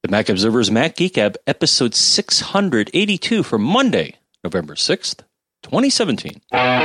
The Mac Observer's Mac Geek Gab, episode 682 for Monday, November 6th, 2017.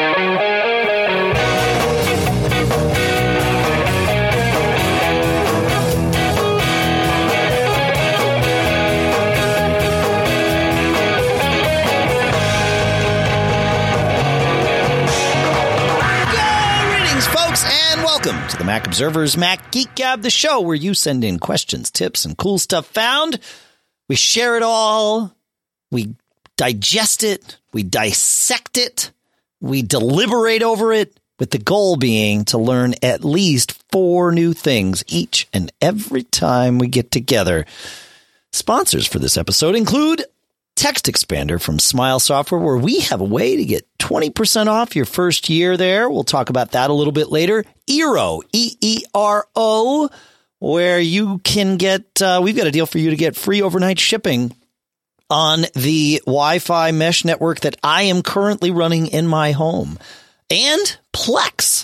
Welcome to the Mac Observer's Mac Geek Gab, the show where you send in questions, tips, and cool stuff found. We share it all. We digest it. We dissect it. We deliberate over it, with the goal being to learn at least 4 new things each and every time we get together. Sponsors for this episode include Text Expander from Smile Software, where we have a way to get 20% off your first year there. We'll talk about that a little bit later. Eero, E-E-R-O, where you can get, we've got a deal for you to get free overnight shipping on the Wi-Fi mesh network that I am currently running in my home. And Plex,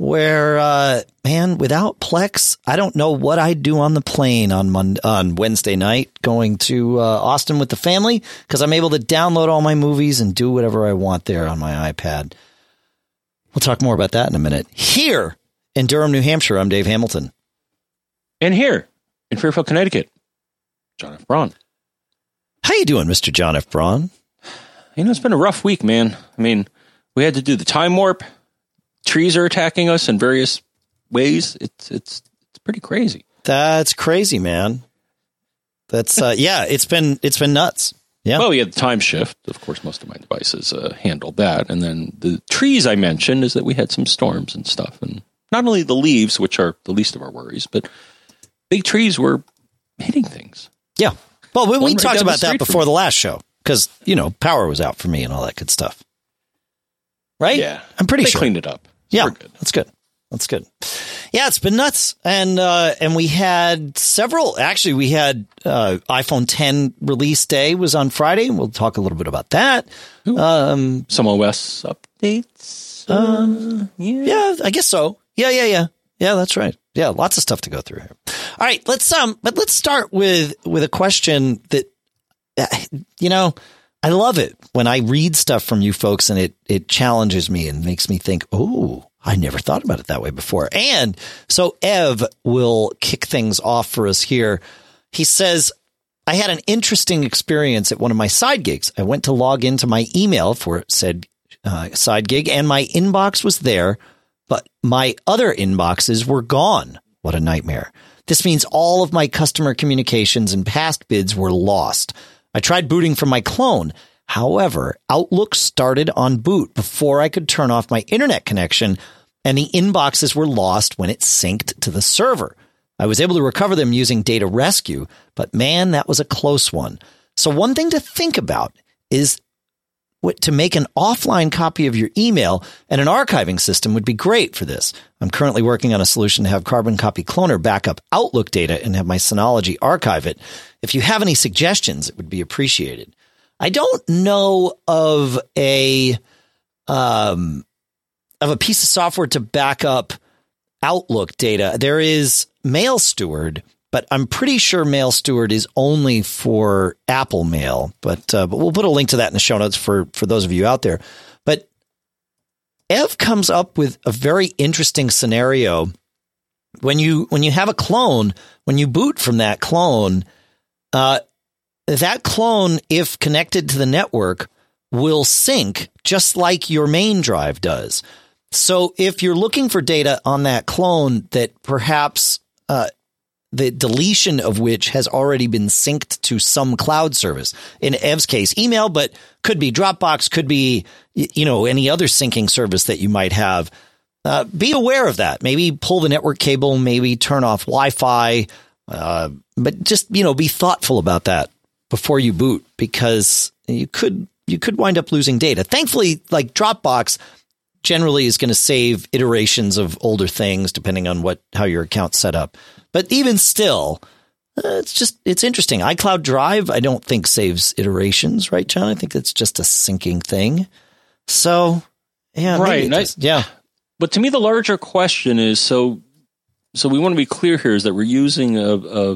where, man, without Plex, I don't know what I'd do on the plane on Wednesday night going to Austin with the family, because I'm able to download all my movies and do whatever I want there on my iPad. We'll talk more about that in a minute. Here in Durham, New Hampshire, I'm Dave Hamilton. And here in Fairfield, Connecticut, John F. Braun. How you doing, Mr. John F. Braun? You know, it's been a rough week, man. I mean, we had to do the time warp. Trees are attacking us in various ways. It's pretty crazy. That's crazy, man. That's yeah. It's been nuts. Yeah. Well, we had the time shift. Of course, most of my devices handled that, and then the trees I mentioned is that we had some storms and stuff, and not only the leaves, which are the least of our worries, but big trees were hitting things. Yeah. Well, we right talked about that before the last show because power was out for me and all that good stuff. Right? Yeah, I'm pretty sure they cleaned it up. Yeah, that's good. That's good. Yeah, it's been nuts. And we had several, actually we had iPhone 10 release day was on Friday, and we'll talk a little bit about that. Some OS updates. Yeah, I guess so. Yeah. Yeah, that's right. Yeah, lots of stuff to go through here. All right, let's start with a question that, I love it when I read stuff from you folks and it challenges me and makes me think, oh, I never thought about it that way before. And so Ev will kick things off for us here. He says, I had an interesting experience at one of my side gigs. I went to log into my email for said side gig, and my inbox was there, but my other inboxes were gone. What a nightmare. This means all of my customer communications and past bids were lost. I tried booting from my clone. However, Outlook started on boot before I could turn off my internet connection, and the inboxes were lost when it synced to the server. I was able to recover them using Data Rescue, but man, that was a close one. So one thing to think about is to make an offline copy of your email, and an archiving system would be great for this. I'm currently working on a solution to have Carbon Copy Cloner back up Outlook data and have my Synology archive it. If you have any suggestions, it would be appreciated. I don't know of a piece of software to back up Outlook data. There is Mail Steward, but I'm pretty sure Mail Steward is only for Apple Mail. But we'll put a link to that in the show notes for those of you out there. But Ev comes up with a very interesting scenario. When you have a clone, when you boot from that clone, if connected to the network, will sync just like your main drive does. So if you're looking for data on that clone that perhaps the deletion of which has already been synced to some cloud service, in Ev's case, email, but could be Dropbox, could be, any other syncing service that you might have, be aware of that. Maybe pull the network cable, maybe turn off Wi-Fi, but just, be thoughtful about that before you boot, because you could wind up losing data. Thankfully, like Dropbox generally is going to save iterations of older things depending on how your account's set up. But even still, it's interesting. iCloud Drive, I don't think saves iterations, right, John? I think it's just a syncing thing. So, yeah. Right. Yeah. But to me, the larger question is, so we want to be clear here, is that we're using a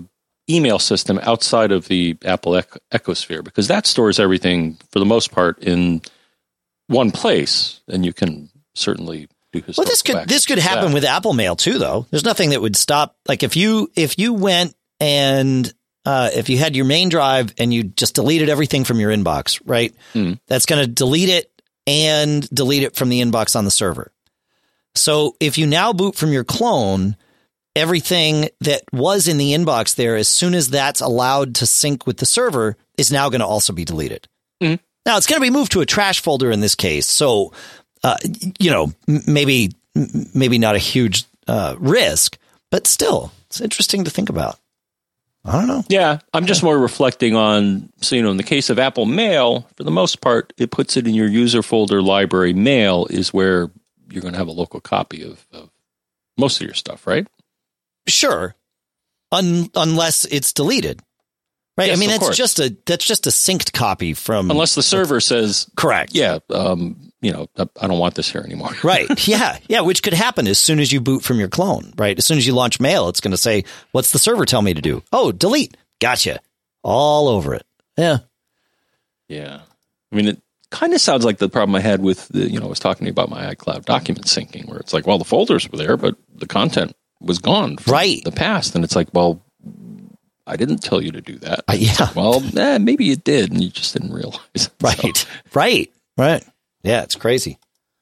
email system outside of the Apple ecosphere, because that stores everything for the most part in one place, and you can certainly do historical. Well, this could happen with Apple Mail too, though. There's nothing that would stop. Like if you went and if you had your main drive and you just deleted everything from your inbox, right? That's going to delete it and delete it from the inbox on the server. So if you now boot from your clone, everything that was in the inbox there, as soon as that's allowed to sync with the server, is now going to also be deleted. Now it's going to be moved to a trash folder in this case. So, maybe not a huge risk, but still, it's interesting to think about. I don't know. Yeah, I'm just more reflecting on, so, in the case of Apple Mail, for the most part, it puts it in your user folder. Library Mail is where you're going to have a local copy of most of your stuff, right? Sure. Unless it's deleted. Right. Yes, I mean, that's just a synced copy from. Unless the server says correct. Yeah. I don't want this here anymore. Right. Yeah. Yeah. Which could happen as soon as you boot from your clone. Right. As soon as you launch Mail, it's going to say, "What's the server tell me to do?" Oh, delete. Gotcha. All over it. Yeah. Yeah. I mean, it kind of sounds like the problem I had with I was talking about my iCloud document syncing, where it's like, well, the folders were there, but the content was gone from the past, and it's like, well, I didn't tell you to do that. Yeah. Well, maybe you did, and you just didn't realize. Right. So. Right. Yeah, it's crazy.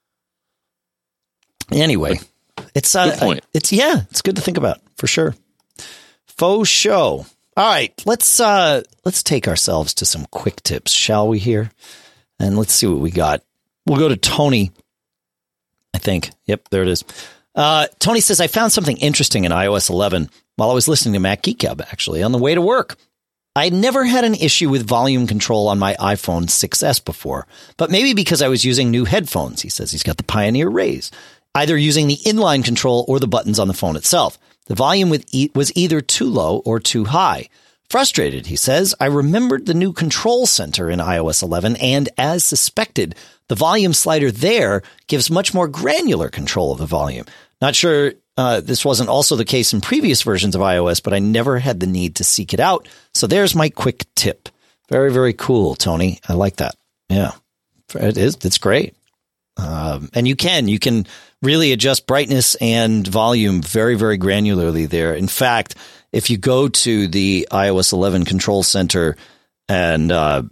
Anyway, it's good point. It's good to think about for sure. Faux show. All right, let's take ourselves to some quick tips, shall we? Here, and let's see what we got. We'll go to Tony. I think. Yep, there it is. Tony says, I found something interesting in iOS 11 while I was listening to Mac Geek Gab, actually, on the way to work. I never had an issue with volume control on my iPhone 6S before, but maybe because I was using new headphones. He says he's got the Pioneer Rays, either using the inline control or the buttons on the phone itself. The volume was either too low or too high. Frustrated, he says, I remembered the new control center in iOS 11, and as suspected, the volume slider there gives much more granular control of the volume. Not sure this wasn't also the case in previous versions of iOS, but I never had the need to seek it out. So there's my quick tip. Very, very cool, Tony. I like that. Yeah, it is. It's great. And you can really adjust brightness and volume very, very granularly there. In fact, if you go to the iOS 11 Control Center and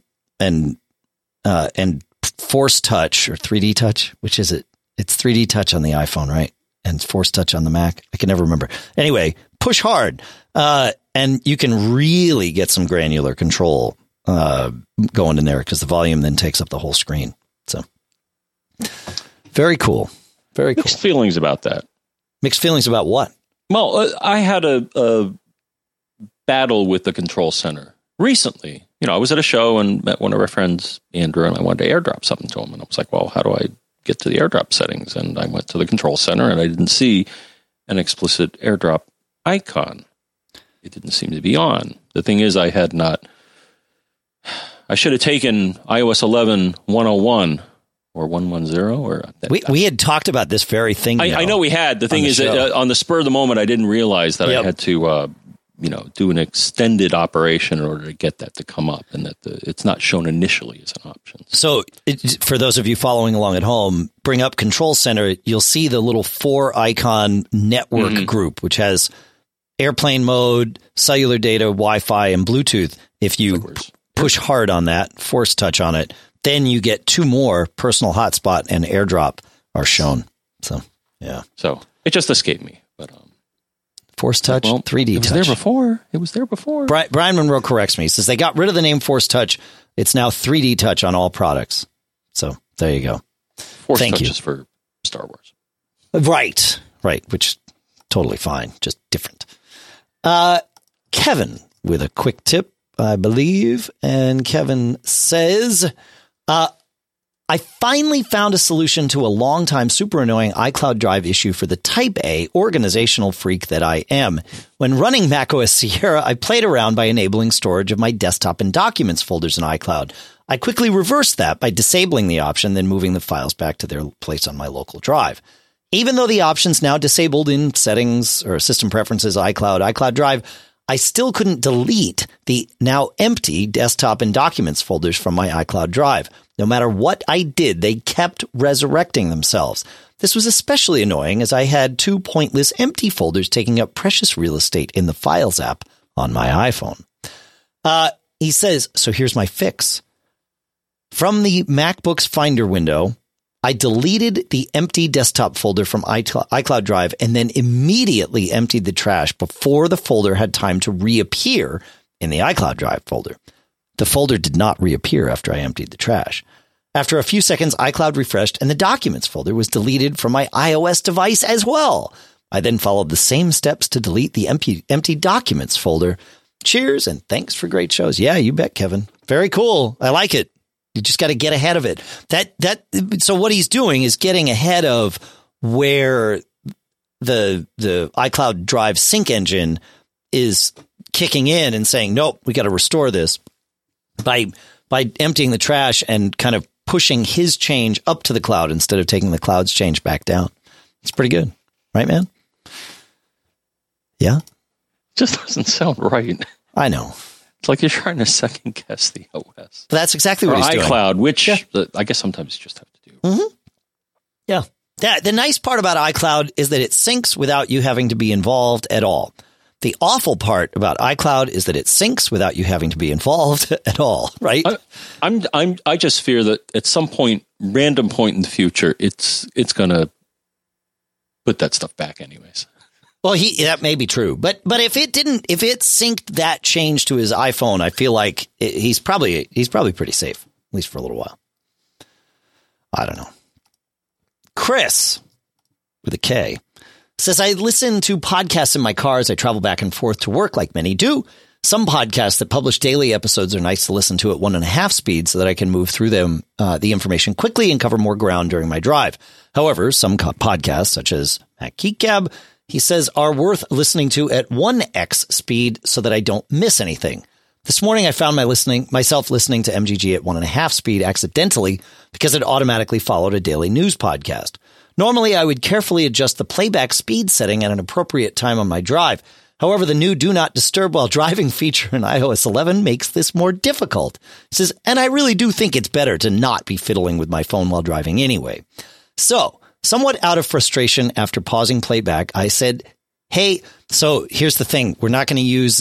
Force Touch or 3D Touch, which is it? It's 3D Touch on the iPhone, right? And Force Touch on the Mac. I can never remember. Anyway, push hard, and you can really get some granular control going in there because the volume then takes up the whole screen. So very cool. Very cool. Mixed feelings about that. Mixed feelings about what? Well, I had a battle with the control center recently. I was at a show and met one of our friends, Andrew, and I wanted to airdrop something to him. And I was like, well, how do I get to the airdrop settings? And I went to the control center and I didn't see an explicit airdrop icon. It didn't seem to be on. The thing is, I should have taken iOS 11 101 or 110 or we had talked about this very thing. I know we had. The thing is that on the spur of the moment, I didn't realize that I had to, do an extended operation in order to get that to come up, and that it's not shown initially as an option. So for those of you following along at home, bring up Control Center. You'll see the little 4-icon network group, which has airplane mode, cellular data, Wi-Fi, and Bluetooth. If you push hard on that, Force Touch on it, then you get 2 more, personal hotspot and AirDrop are shown. So, yeah. So it just escaped me. But Force Touch, 3D Touch. It was there before. Brian Monroe corrects me. He says they got rid of the name Force Touch. It's now 3D Touch on all products. So there you go. Force Touch is for Star Wars. Right. Which totally fine. Just different. Kevin with a quick tip, I believe. And Kevin says, I finally found a solution to a long-time super annoying iCloud Drive issue for the Type A organizational freak that I am. When running macOS Sierra, I played around by enabling storage of my desktop and documents folders in iCloud. I quickly reversed that by disabling the option, then moving the files back to their place on my local drive. Even though the option's now disabled in settings or system preferences, iCloud Drive, I still couldn't delete the now empty desktop and documents folders from my iCloud Drive. No matter what I did, they kept resurrecting themselves. This was especially annoying as I had 2 pointless empty folders taking up precious real estate in the Files app on my iPhone. He says, so here's my fix. From the MacBook's Finder window, I deleted the empty desktop folder from iCloud Drive and then immediately emptied the trash before the folder had time to reappear in the iCloud Drive folder. The folder did not reappear after I emptied the trash. After a few seconds, iCloud refreshed and the Documents folder was deleted from my iOS device as well. I then followed the same steps to delete the empty Documents folder. Cheers and thanks for great shows. Yeah, you bet, Kevin. Very cool. I like it. You just got to get ahead of it. So what he's doing is getting ahead of where the iCloud Drive sync engine is kicking in and saying, nope, we got to restore this by emptying the trash and kind of pushing his change up to the cloud instead of taking the cloud's change back down. It's pretty good. Right, man? Yeah? Just doesn't sound right. I know. It's like you're trying to second guess the OS. That's exactly what he's doing. iCloud, which I guess sometimes you just have to do. Mm-hmm. Yeah. The nice part about iCloud is that it syncs without you having to be involved at all. The awful part about iCloud is that it syncs without you having to be involved at all, right? I just fear that at some point, random point in the future, it's going to put that stuff back anyways. Well, that may be true, but if it synced that change to his iPhone, I feel like he's probably pretty safe, at least for a little while. I don't know. Chris with a K says, I listen to podcasts in my car as I travel back and forth to work like many do. Some podcasts that publish daily episodes are nice to listen to at 1.5 speed so that I can move through them, the information quickly and cover more ground during my drive. However, some podcasts such as Mac Geek Gab, he says, are worth listening to at 1x speed so that I don't miss anything. This morning, I found myself listening to MGG at 1.5 speed accidentally because it automatically followed a daily news podcast. Normally, I would carefully adjust the playback speed setting at an appropriate time on my drive. However, the new Do Not Disturb While Driving feature in iOS 11 makes this more difficult. He says, and I really do think it's better to not be fiddling with my phone while driving anyway. So, somewhat out of frustration after pausing playback, I said, hey, so here's the thing. We're not going to use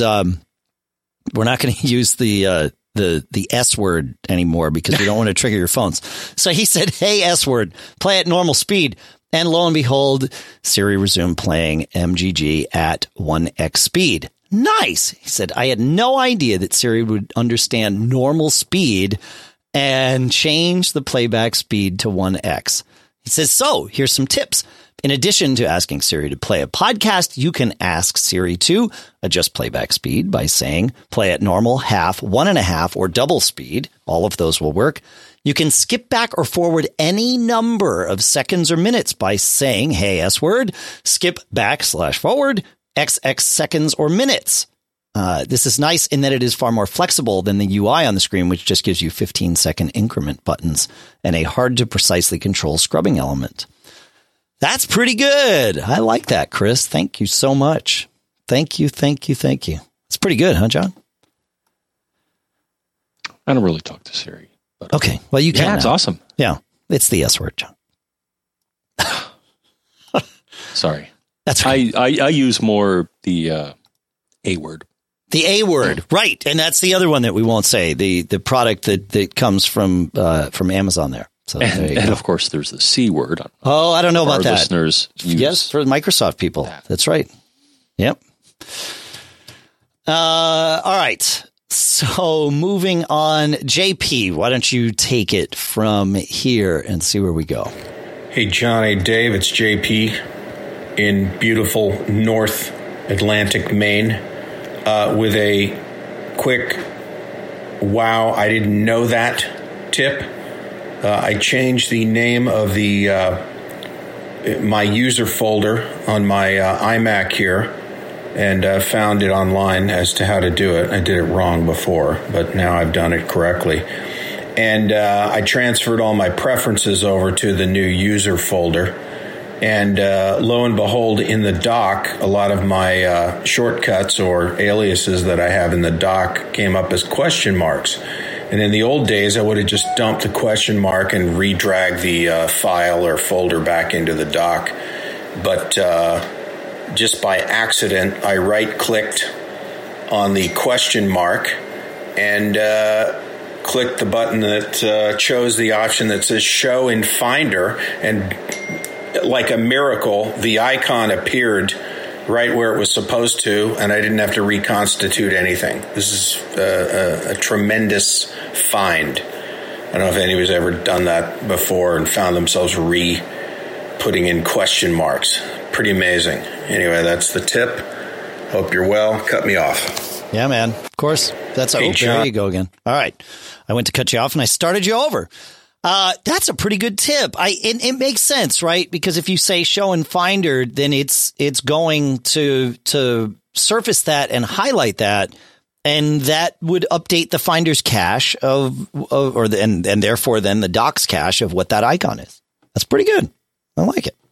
the S word anymore because we don't want to trigger your phones. So he said, hey, S word, play at normal speed. And lo and behold, Siri resumed playing MGG at 1x speed. Nice. He said, I had no idea that Siri would understand normal speed and change the playback speed to 1x. He says, so here's some tips. In addition to asking Siri to play a podcast, you can ask Siri to adjust playback speed by saying play at normal, half, 1.5, or double speed. All of those will work. You can skip back or forward any number of seconds or minutes by saying, hey, S word, skip back/forward, XX seconds or minutes. This is nice in that it is far more flexible than the UI on the screen, which just gives you 15-second increment buttons and a hard to precisely control scrubbing element. That's pretty good. I like that, Chris. Thank you so much. Thank you. It's pretty good, huh, John? I don't really talk to Siri. But okay. Well, you can. Yeah, it's awesome. Yeah. It's the S word, John. Sorry. That's right. I use more the A word. The A word, right. And that's the other one that we won't say, the product that comes from Amazon there. So and of course, there's the C word. Oh, I don't know about that. Listeners use yes, for Microsoft people. That's right. Yep. All right. So moving on, JP, why don't you take it from here and see where we go? Hey, Johnny, Dave, it's JP in beautiful North Atlantic, Maine, with a quick, wow, I didn't know that tip. I changed the name of my user folder on my iMac here and found it online as to how to do it. I did it wrong before, but now I've done it correctly. And I transferred all my preferences over to the new user folder. And lo and behold, in the dock, a lot of my shortcuts or aliases that I have in the dock came up as question marks. And in the old days, I would have just dumped the question mark and redragged the file or folder back into the dock. But just by accident, I right-clicked on the question mark and clicked the button that chose the option that says Show in Finder, and like a miracle, the icon appeared right where it was supposed to, and I didn't have to reconstitute anything. This is a tremendous find. I don't know if anybody's ever done that before and found themselves putting in question marks. Pretty amazing. Anyway, that's the tip. Hope you're well. Cut me off. Yeah, man. Of course. That's there you go again. All right. I went to cut you off and I started you over. That's a pretty good tip. It makes sense, right? Because if you say Show in Finder, then it's going to surface that and highlight that, and that would update the Finder's cache and therefore then the doc's cache of what that icon is. That's pretty good. I like it.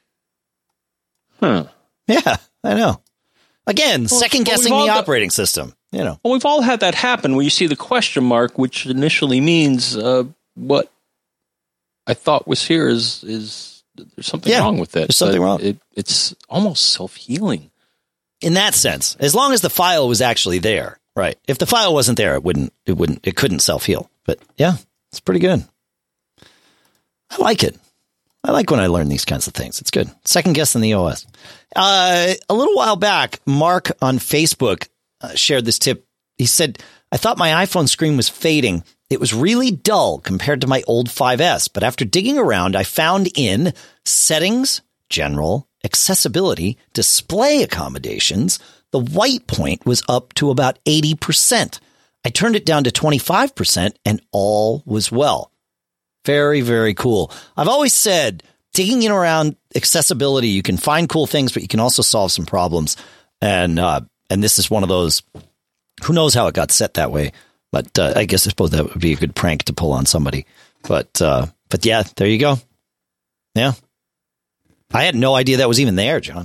Huh. Yeah, I know. Again, second guessing the operating system. Well, we've all had that happen where you see the question mark, which initially means what I thought was here is there's something wrong with it. There's something wrong. It's almost self-healing in that sense, as long as the file was actually there, right? If the file wasn't there, it couldn't self-heal. But yeah, it's pretty good. I like it. I like when I learn these kinds of things. It's good. Second guess in the OS. A little while back, Mark on Facebook shared this tip. He said, I thought my iPhone screen was fading. It was really dull compared to my old 5S, but after digging around, I found in Settings, General, Accessibility, Display Accommodations, the white point was up to about 80%. I turned it down to 25% and all was well. Very, very cool. I've always said, digging in around accessibility, you can find cool things, but you can also solve some problems. And this is one of those. Who knows how it got set that way? But I suppose that would be a good prank to pull on somebody. But yeah, there you go. Yeah, I had no idea that was even there, John.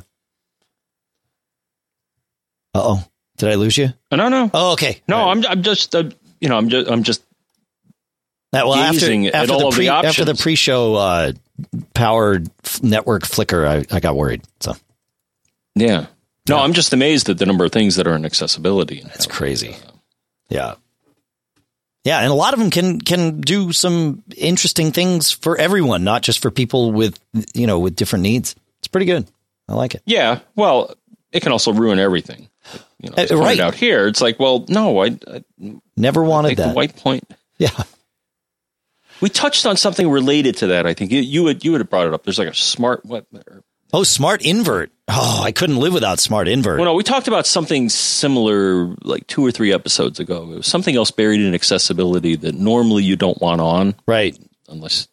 Did I lose you? No. Oh, okay. No, right. I'm just I'm just. Well, after the pre-show powered network flicker, I got worried. So, yeah. No, I'm just amazed at the number of things that are in accessibility. That's crazy. Yeah. Yeah, and a lot of them can do some interesting things for everyone, not just for people with different needs. It's pretty good. I like it. Yeah. Well, it can also ruin everything. Right out here, it's like, well, no, I never wanted that. The white point. Yeah. We touched on something related to that. I think you would have brought it up. There's like a smart smart invert. Oh, I couldn't live without smart invert. Well, no, we talked about something similar like 2 or 3 episodes ago. It was something else buried in accessibility that normally you don't want on, right? Otherwise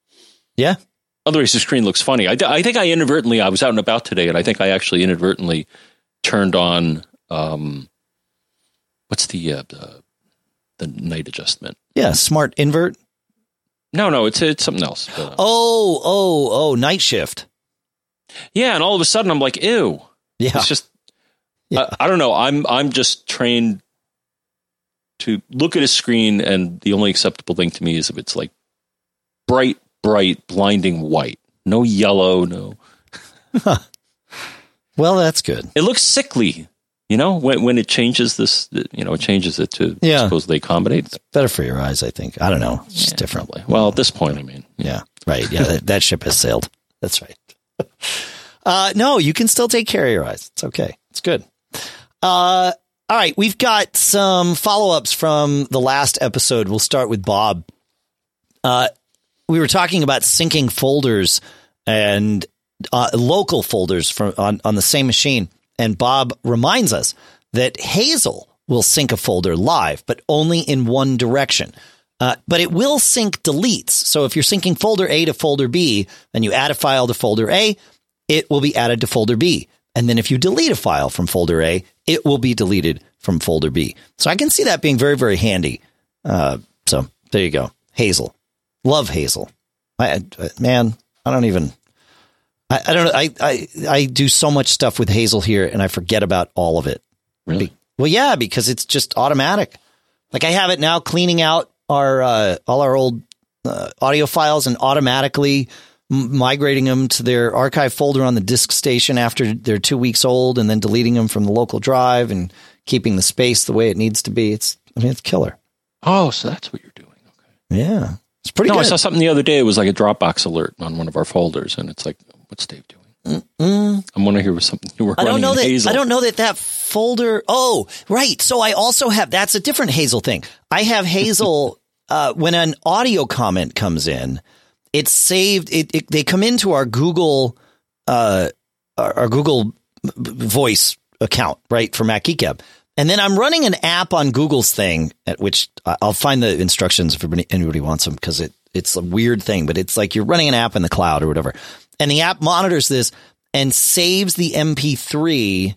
the screen looks funny. I think I was out and about today, and I think I actually inadvertently turned on what's the night adjustment? Yeah, smart invert. No, it's something else. Night shift. Yeah, and all of a sudden I'm like, ew. Yeah, it's just I don't know. I'm just trained to look at a screen, and the only acceptable thing to me is if it's like bright, blinding white, no yellow, no. Huh. Well, that's good. It looks sickly, when it changes this. It changes it to supposedly accommodate. It's better for your eyes, I think. I don't know. It's just different. Well, at this point, I mean, yeah, right. Yeah, that ship has sailed. That's right. No, you can still take care of your eyes. It's okay. It's good. All right. We've got some follow-ups from the last episode. We'll start with Bob. We were talking about syncing folders and local folders on the same machine. And Bob reminds us that Hazel will sync a folder live, but only in one direction. But it will sync deletes. So if you're syncing folder A to folder B, and you add a file to folder A, it will be added to folder B. And then if you delete a file from folder A, it will be deleted from folder B. So I can see that being very, very handy. So there you go. Hazel. Love Hazel. I don't even I don't know. I do so much stuff with Hazel here, and I forget about all of it. Really? Well, yeah, because it's just automatic. Like I have it now cleaning out our all our old audio files and automatically migrating them to their archive folder on the disk station after they're 2 weeks old, and then deleting them from the local drive and keeping the space the way it needs to be. It's killer. Oh, so that's what you're doing. Okay. Yeah, it's pretty good. I saw something the other day. It was like a Dropbox alert on one of our folders, and it's like, what's Dave doing? I'm wondering if it was something you were running in Hazel. I don't know that folder. Oh, right. So I also have, that's a different Hazel thing. I have Hazel, when an audio comment comes in, it's saved. They come into our Google, our Google Voice account, right, for Mac Geek Gab. And then I'm running an app on Google's thing, at which I'll find the instructions if anybody wants them, because it's a weird thing, but it's like you're running an app in the cloud or whatever. And the app monitors this and saves the MP3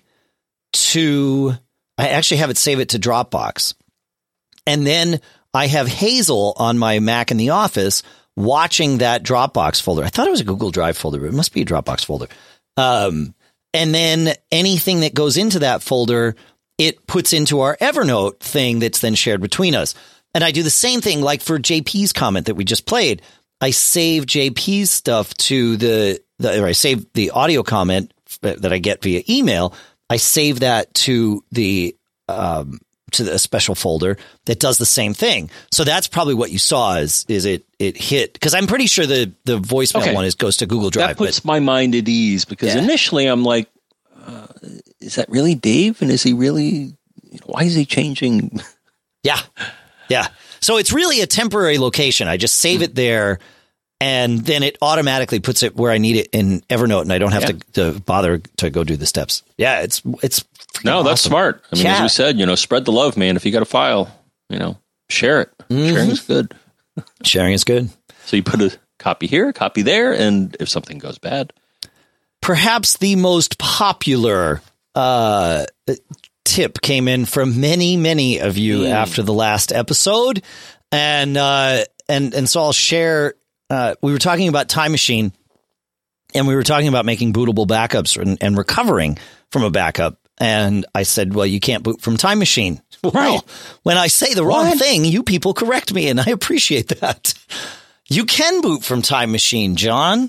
to, I actually have it save it to Dropbox. And then I have Hazel on my Mac in the office watching that Dropbox folder. I thought it was a Google Drive folder, but it must be a Dropbox folder. And then anything that goes into that folder, it puts into our Evernote thing that's then shared between us. And I do the same thing, like for JP's comment that we just played. I save JP's stuff to or I save the audio comment that I get via email. I save that to the special folder that does the same thing. So that's probably what you saw is it hit, because I'm pretty sure the voicemail one goes to Google Drive. That puts my mind at ease, because initially I'm like, is that really Dave? And is he really, why is he changing? Yeah. So it's really a temporary location. I just save it there, and then it automatically puts it where I need it in Evernote, and I don't have to bother to go do the steps. Yeah, it's no, that's smart. I mean, as we said, spread the love, man. If you got a file, share it. Sharing is good. Sharing is good. So you put a copy here, a copy there, and if something goes bad. Perhaps the most popular tip came in from many of you after the last episode, and so I'll share. We were talking about Time Machine, and we were talking about making bootable backups and recovering from a backup. And I said, well, you can't boot from Time Machine. Right. Well, when I say the wrong thing, you people correct me, and I appreciate that. You can boot from Time Machine, John.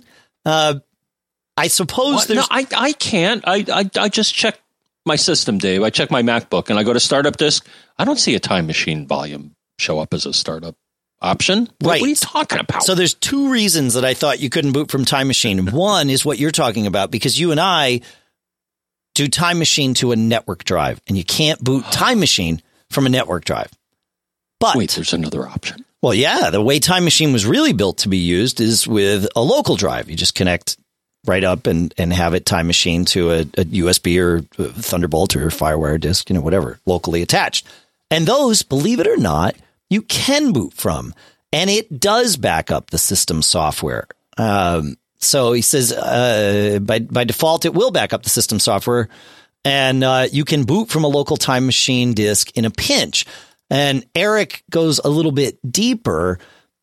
I suppose there's... No, I can't. I just check my system, Dave. I check my MacBook, and I go to Startup Disk. I don't see a Time Machine volume show up as a startup option. Right. What are you talking about? So there's two reasons that I thought you couldn't boot from Time Machine. One is what you're talking about, because you and I do Time Machine to a network drive, and you can't boot Time Machine from a network drive. But wait, there's another option. Well, yeah, the way Time Machine was really built to be used is with a local drive. You just connect right up and have it Time Machine to a USB or Thunderbolt or FireWire disk, whatever, locally attached. And those, believe it or not, you can boot from, and it does back up the system software. So he says by default, it will back up the system software, and you can boot from a local Time Machine disk in a pinch. And Eric goes a little bit deeper.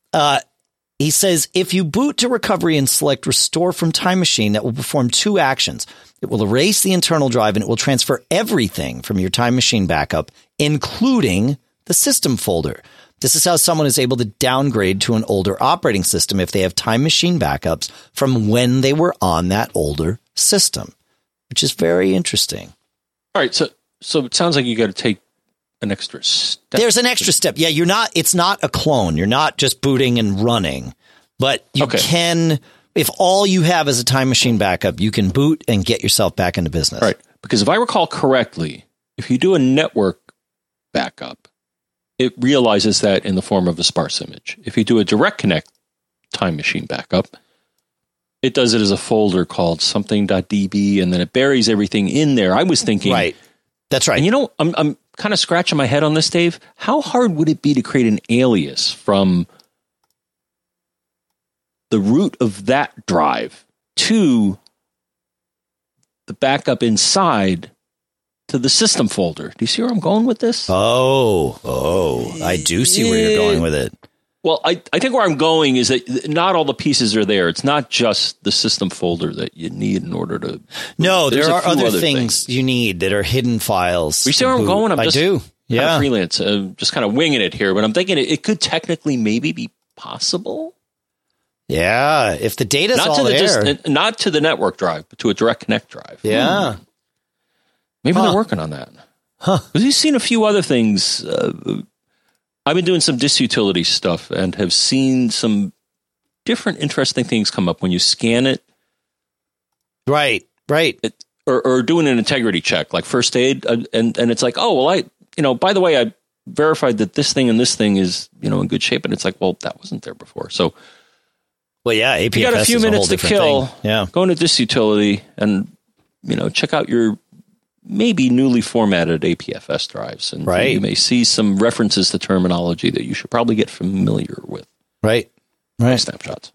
He says, if you boot to recovery and select restore from Time Machine, that will perform two actions. It will erase the internal drive, and it will transfer everything from your Time Machine backup, including the system folder. This is how someone is able to downgrade to an older operating system if they have Time Machine backups from when they were on that older system, which is very interesting. All right. So it sounds like you got to take an extra step. There's an extra step. Yeah, it's not a clone. You're not just booting and running, but you can, if all you have is a Time Machine backup, you can boot and get yourself back into business. Right. Because if I recall correctly, if you do a network backup, it realizes that in the form of a sparse image. If you do a direct connect Time Machine backup, it does it as a folder called something.db, and then it buries everything in there. I was thinking, right. That's right. And I'm kind of scratching my head on this, Dave. How hard would it be to create an alias from the root of that drive to the backup inside to the system folder? Do you see where I'm going with this? Oh, I do see where you're going with it. Well, I think where I'm going is that not all the pieces are there. It's not just the system folder that you need in order to. No, there are other things you need that are hidden files. You see where I'm going? I do. Yeah. Kind of freelance, just kind of winging it here, but I'm thinking it could technically maybe be possible. Yeah, if the data's all there. Not to the network drive, but to a direct connect drive. Yeah. Maybe they're working on that. Huh. Because you've seen a few other things. I've been doing some disutility stuff and have seen some different interesting things come up when you scan it. Right. Or doing an integrity check, like first aid. And it's like, oh, well, by the way, I verified that this thing and this thing is, in good shape. And it's like, well, that wasn't there before. So, well, yeah, APFS you got a few minutes to kill. Thing. Yeah. Go into disutility and, check out your maybe newly formatted APFS drives. And you may see some references to terminology that you should probably get familiar with. Right. Snapshots.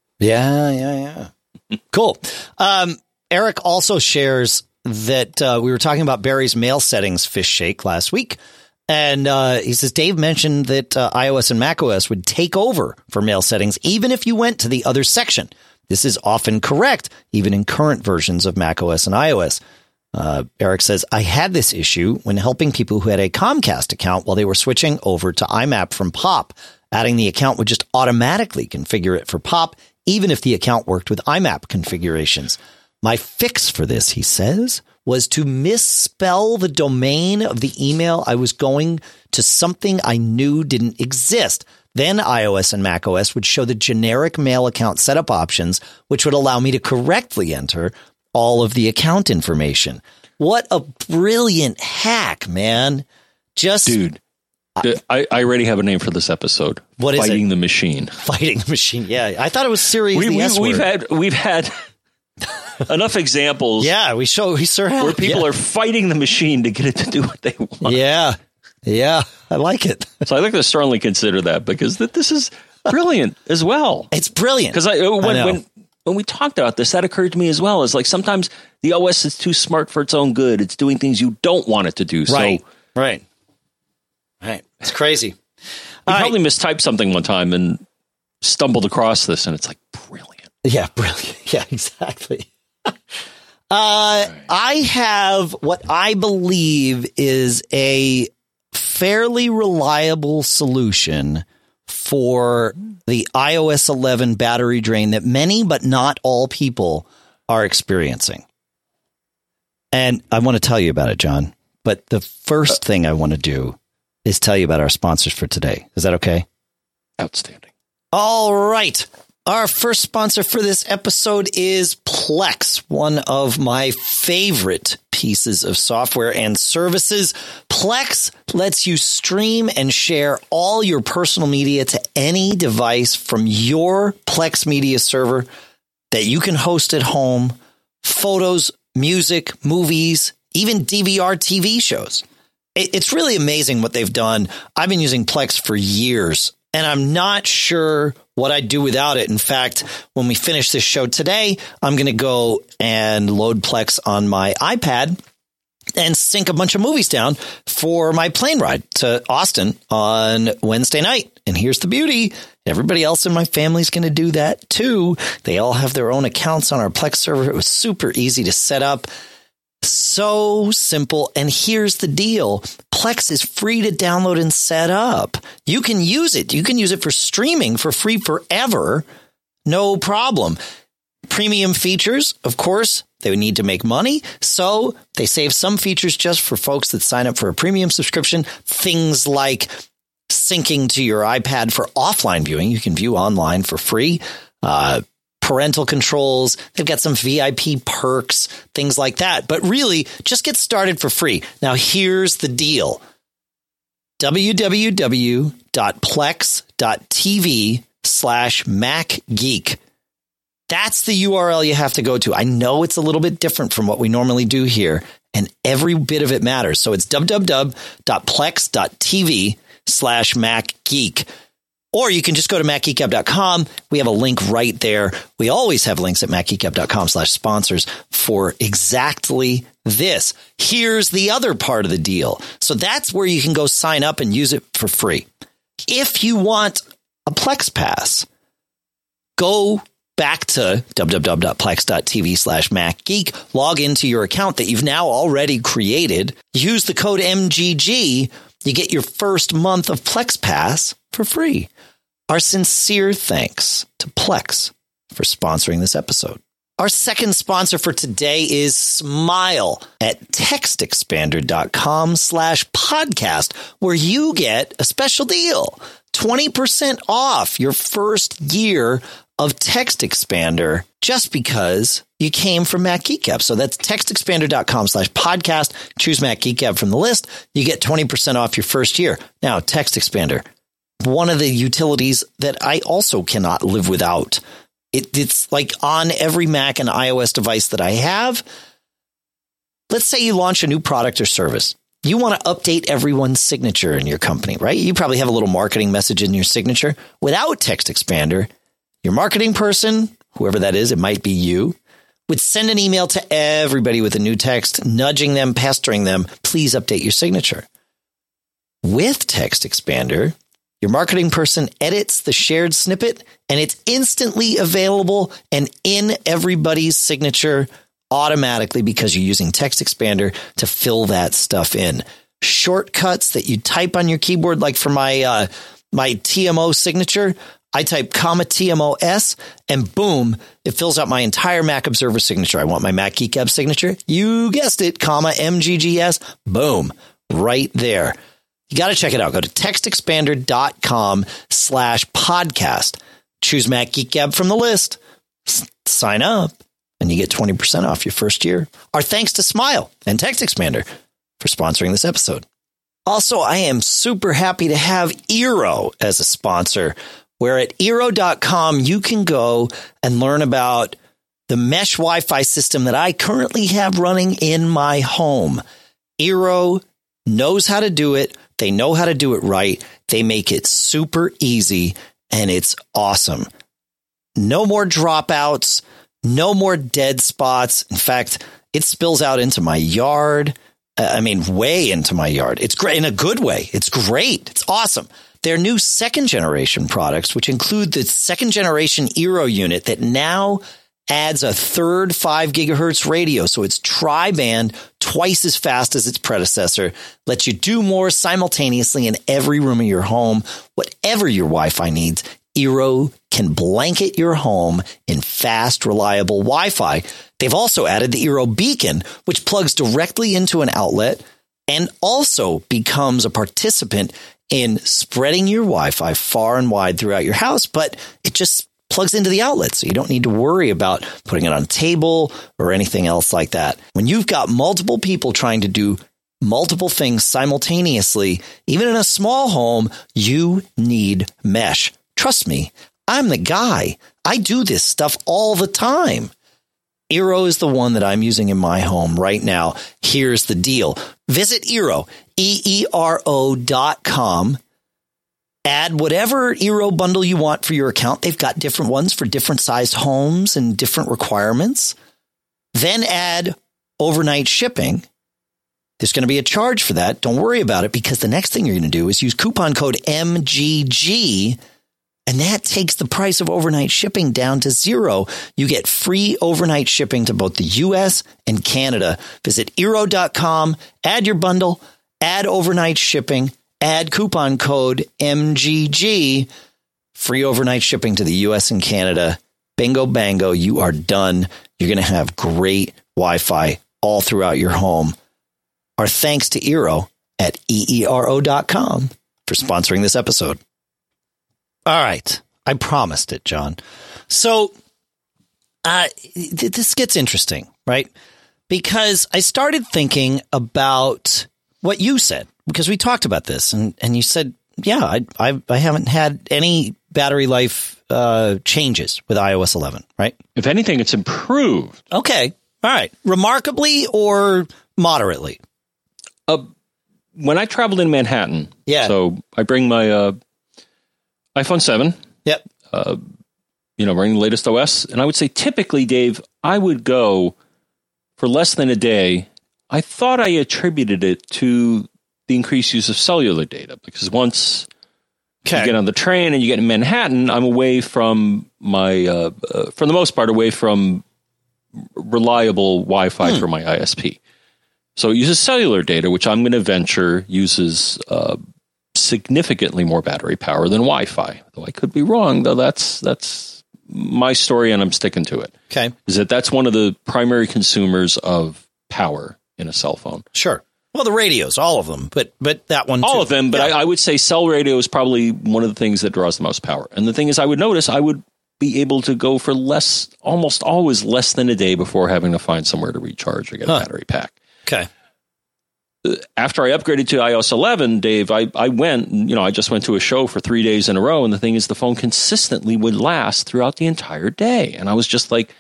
Yeah. Cool. Eric also shares that we were talking about Barry's mail settings fish shake last week. And he says, Dave mentioned that iOS and macOS would take over for mail settings, even if you went to the other section. This is often correct, even in current versions of macOS and iOS. Eric says, I had this issue when helping people who had a Comcast account while they were switching over to IMAP from POP. Adding the account would just automatically configure it for POP, even if the account worked with IMAP configurations. My fix for this, he says, was to misspell the domain of the email I was going to something I knew didn't exist. Then iOS and macOS would show the generic mail account setup options, which would allow me to correctly enter all of the account information. What a brilliant hack, man. Dude, I already have a name for this episode. What is it? Fighting the Machine. Fighting the Machine. Yeah, I thought it was Siri's the S word. We've had enough examples. Yeah, we sure have. Where people are fighting the machine to get it to do what they want. Yeah, I like it. So I like to strongly consider that because this is brilliant as well. It's brilliant. Because when we talked about this, that occurred to me as well. Is like sometimes the OS is too smart for its own good. It's doing things you don't want it to do. Right. It's crazy. I probably mistyped something one time and stumbled across this, and it's like brilliant. Yeah, brilliant. Yeah, exactly. I have what I believe is a fairly reliable solution for the iOS 11 battery drain that many, but not all people are experiencing. And I want to tell you about it, John. But the first thing I want to do is tell you about our sponsors for today. Is that okay? Outstanding. All right. Our first sponsor for this episode is Plex, one of my favorite pieces of software and services. Plex lets you stream and share all your personal media to any device from your Plex media server that you can host at home. Photos, music, movies, even DVR TV shows. It's really amazing what they've done. I've been using Plex for years, and I'm not sure what I'd do without it. In fact, when we finish this show today, I'm going to go and load Plex on my iPad and sync a bunch of movies down for my plane ride to Austin on Wednesday night. And here's the beauty. Everybody else in my family's going to do that too. They all have their own accounts on our Plex server. It was super easy to set up. So simple. And here's the deal. Plex is free to download and set up. You can use it. You can use it for streaming for free forever. No problem. Premium features, of course, they would need to make money. So they save some features just for folks that sign up for a premium subscription. Things like syncing to your iPad for offline viewing. You can view online for free. Parental controls. They've got some VIP perks, things like that. But really, just get started for free. Now, here's the deal. www.plex.tv/MacGeek. That's the URL you have to go to. I know it's a little bit different from what we normally do here, and every bit of it matters. So it's www.plex.tv/MacGeek. Or you can just go to MacGeekGab.com. We have a link right there. We always have links at MacGeekGab.com/sponsors for exactly this. Here's the other part of the deal. So that's where you can go sign up and use it for free. If you want a Plex Pass. Go back to www.plex.tv/MacGeek, log into your account that you've now already created, use the code MGG, you get your first month of Plex Pass for free. Our sincere thanks to Plex for sponsoring this episode. Our second sponsor for today is Smile at textexpander.com/podcast, where you get a special deal, 20% off your first year of Text Expander just because you came from Mac Geek Gab. So that's textexpander.com/podcast. Choose Mac Geek Gab from the list. You get 20% off your first year. Now, Text Expander, one of the utilities that I also cannot live without. It's like on every Mac and iOS device that I have. Let's say you launch a new product or service. You want to update everyone's signature in your company, right? You probably have a little marketing message in your signature. Without Text Expander, your marketing person, whoever that is, it might be you, would send an email to everybody with a new text, nudging them, pestering them, please update your signature. With Text Expander, your marketing person edits the shared snippet and it's instantly available and in everybody's signature automatically because you're using Text Expander to fill that stuff in. Shortcuts that you type on your keyboard, like for my TMO signature, I type TMOS and boom, it fills out my entire Mac Observer signature. I want my Mac Geek Gab signature. You guessed it, MGGS. Boom, right there. You got to check it out. Go to textexpander.com/podcast. Choose Mac Geek Gab from the list. Sign up and you get 20% off your first year. Our thanks to Smile and Text Expander for sponsoring this episode. Also, I am super happy to have Eero as a sponsor, where at Eero.com, you can go and learn about the mesh Wi-Fi system that I currently have running in my home. Eero knows how to do it. They know how to do it right. They make it super easy, and it's awesome. No more dropouts, no more dead spots. In fact, it spills out into my yard. Way into my yard. It's great in a good way. It's great. It's awesome. Their new second generation products, which include the second generation Eero unit that now adds a third 5 gigahertz radio. So it's tri-band, twice as fast as its predecessor, lets you do more simultaneously in every room of your home. Whatever your Wi-Fi needs, Eero can blanket your home in fast, reliable Wi-Fi. They've also added the Eero Beacon, which plugs directly into an outlet and also becomes a participant in spreading your Wi-Fi far and wide throughout your house, but it just plugs into the outlet, so you don't need to worry about putting it on a table or anything else like that. When you've got multiple people trying to do multiple things simultaneously, even in a small home, you need mesh. Trust me, I'm the guy. I do this stuff all the time. Eero is the one that I'm using in my home right now. Here's the deal. Visit Eero, EERO.com. Add whatever Eero bundle you want for your account. They've got different ones for different sized homes and different requirements. Then add overnight shipping. There's going to be a charge for that. Don't worry about it, because the next thing you're going to do is use coupon code MGG, and that takes the price of overnight shipping down to zero. You get free overnight shipping to both the US and Canada. Visit Eero.com, add your bundle, add overnight shipping, add coupon code MGG, free overnight shipping to the US and Canada. Bingo, bango, you are done. You're going to have great Wi-Fi all throughout your home. Our thanks to Eero at EERO.com for sponsoring this episode. All right. I promised it, John. So this gets interesting, right? Because I started thinking about what you said, because we talked about this and you said, yeah, I haven't had any battery life changes with iOS 11, right? If anything, it's improved. Okay. All right. Remarkably or moderately? When I traveled in Manhattan, yeah. So I bring my iPhone 7. Yep. Running the latest OS. And I would say typically, Dave, I would go for less than a day. I thought I attributed it to the increased use of cellular data, because once Okay. You get on the train and you get in Manhattan. I'm away from my, for the most part, away from reliable Wi-Fi for my ISP. So it uses cellular data, which I'm going to venture uses significantly more battery power than Wi-Fi. Though I could be wrong, though that's my story, and I'm sticking to it. Okay. Is that's one of the primary consumers of power in a cell phone. Sure. Well, the radios, all of them, but that one too. All of them, but I would say cell radio is probably one of the things that draws the most power. And the thing is, I would notice I would be able to go for almost always less than a day before having to find somewhere to recharge or get a battery pack. Okay. After I upgraded to iOS 11, Dave, I went, I just went to a show for 3 days in a row. And the thing is, the phone consistently would last throughout the entire day. And I was just like,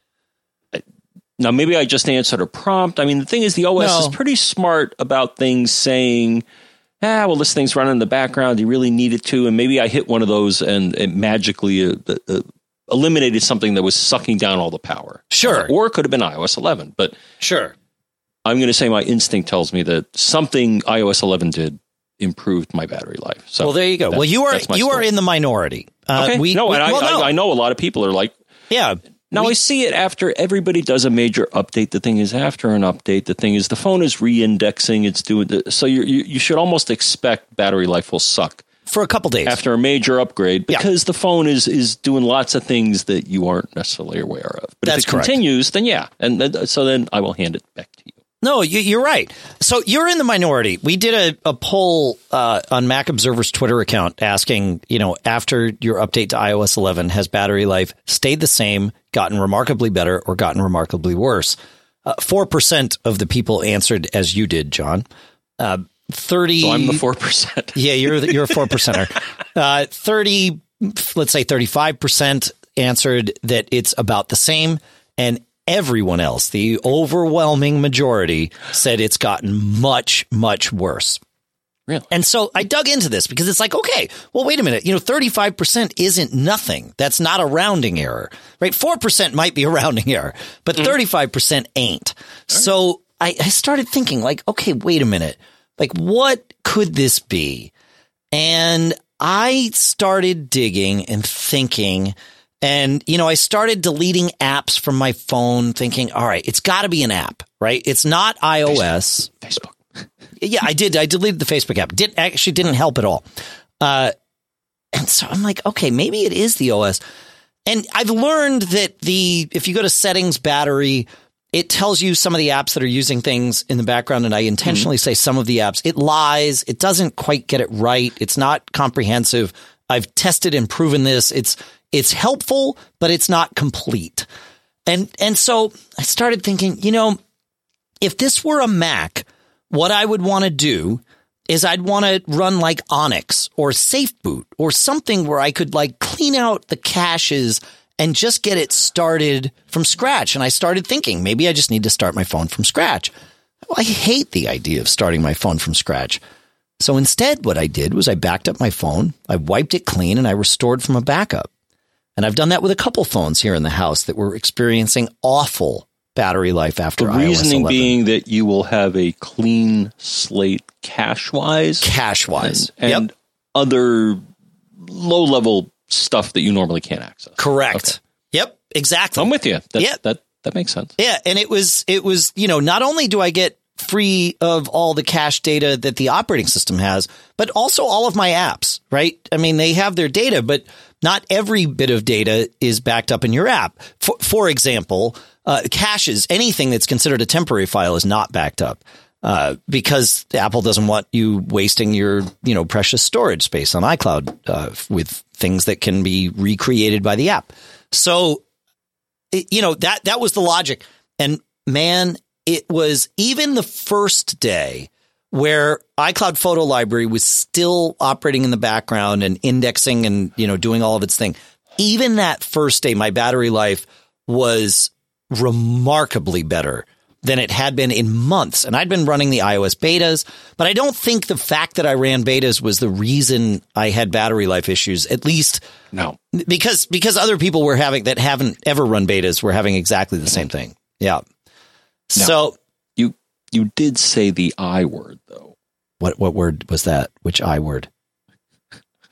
now, maybe I just answered a prompt. I mean, the thing is, the OS is pretty smart about things saying, well, this thing's running in the background. You really need it to. And maybe I hit one of those and it magically eliminated something that was sucking down all the power. Sure. Or it could have been iOS 11. But sure, I'm going to say my instinct tells me that something iOS 11 did improved my battery life. So well, there you go. Well, you are in the minority. Okay. I know a lot of people are like, yeah. Now, I see it after everybody does a major update. The thing is, after an update, the thing is the phone is re-indexing. It's doing so you should almost expect battery life will suck for a couple days after a major upgrade because the phone is doing lots of things that you aren't necessarily aware of. But if it continues, then yeah. And so then I will hand it back to you. No, you're right. So you're in the minority. We did a poll on Mac Observer's Twitter account asking, after your update to iOS 11, has battery life stayed the same, gotten remarkably better, or gotten remarkably worse? 4% of the people answered as you did, John. 30. So I'm the 4%. Yeah, you're a 4%er. 30, let's say 35% answered that it's about the same, and everyone else, the overwhelming majority, said it's gotten much, much worse. Really? And so I dug into this because it's like, okay, well, wait a minute. 35% isn't nothing. That's not a rounding error, right? 4% might be a rounding error, but 35% ain't. So I started thinking like, okay, wait a minute. Like, what could this be? And I started digging and thinking. And, I started deleting apps from my phone thinking, all right, it's got to be an app, right? It's not iOS. Facebook. Yeah, I did. I deleted the Facebook app. Didn't help at all. And so I'm like, okay, maybe it is the OS. And I've learned that if you go to settings, battery, it tells you some of the apps that are using things in the background. And I intentionally say some of the apps. It lies. It doesn't quite get it right. It's not comprehensive. I've tested and proven this. It's helpful, but it's not complete. And so I started thinking, if this were a Mac, what I would want to do is I'd want to run like Onyx or SafeBoot or something where I could like clean out the caches and just get it started from scratch. And I started thinking maybe I just need to start my phone from scratch. Well, I hate the idea of starting my phone from scratch. So instead, what I did was I backed up my phone, I wiped it clean, and I restored from a backup. And I've done that with a couple phones here in the house that were experiencing awful battery life after iOS 11. The reasoning being that you will have a clean slate cache-wise. Cache-wise. And other low-level stuff that you normally can't access. Correct. Okay. Yep, exactly. I'm with you. That makes sense. Yeah, and it was not only do I get free of all the cache data that the operating system has, but also all of my apps, right? I mean, they have their data, but not every bit of data is backed up in your app. For example, caches, anything that's considered a temporary file is not backed up because Apple doesn't want you wasting your, precious storage space on iCloud with things that can be recreated by the app. So, that was the logic. And man, it was even the first day where iCloud Photo Library was still operating in the background and indexing and, doing all of its thing. Even that first day, my battery life was remarkably better than it had been in months. And I'd been running the iOS betas, but I don't think the fact that I ran betas was the reason I had battery life issues, at least no, because other people were having that haven't ever run betas were having exactly the same thing. Yeah. Now, so you did say the I word though. What word was that? Which I word?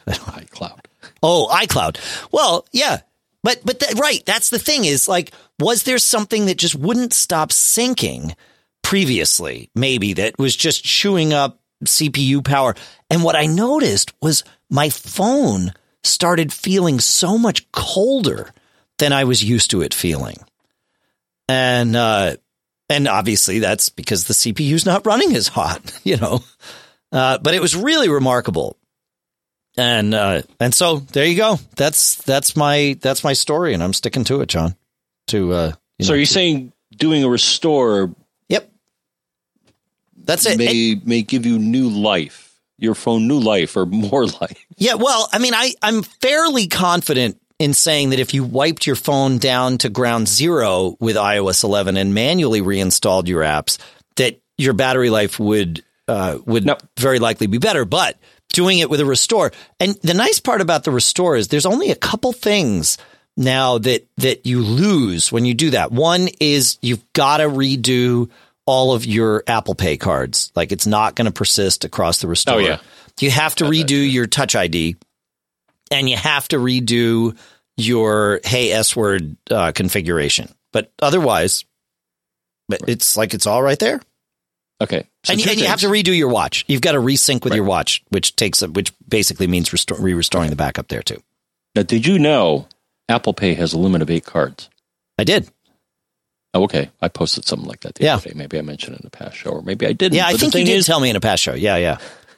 iCloud. Oh, iCloud. Well, yeah. But right. That's the thing is like, was there something that just wouldn't stop syncing previously? Maybe that was just chewing up CPU power. And what I noticed was my phone started feeling so much colder than I was used to it feeling. And obviously that's because the CPU is not running as hot, but it was really remarkable. And so there you go. That's my story, and I'm sticking to it, John. So are you saying doing a restore? Yep. That's it. May give you new life, your phone new life or more life. Yeah. Well, I mean, I'm fairly confident in saying that if you wiped your phone down to ground zero with iOS 11 and manually reinstalled your apps, that your battery life would very likely be better. But doing it with a restore, and the nice part about the restore is there's only a couple things now that you lose when you do that. One is you've got to redo all of your Apple Pay cards. Like it's not going to persist across the restore. Oh, yeah. You have to redo your Touch ID, and you have to redo your Hey S-Word configuration. But otherwise, it's like it's all right there. Okay. So and you have to redo your watch. You've got to resync with your watch, which basically means restoring the backup there too. Now, did you know Apple Pay has a limit of 8 cards? I did. Oh, okay. I posted something like that the other day. Maybe I mentioned it in a past show, or maybe I didn't. Yeah, I think you did tell me in a past show. Yeah.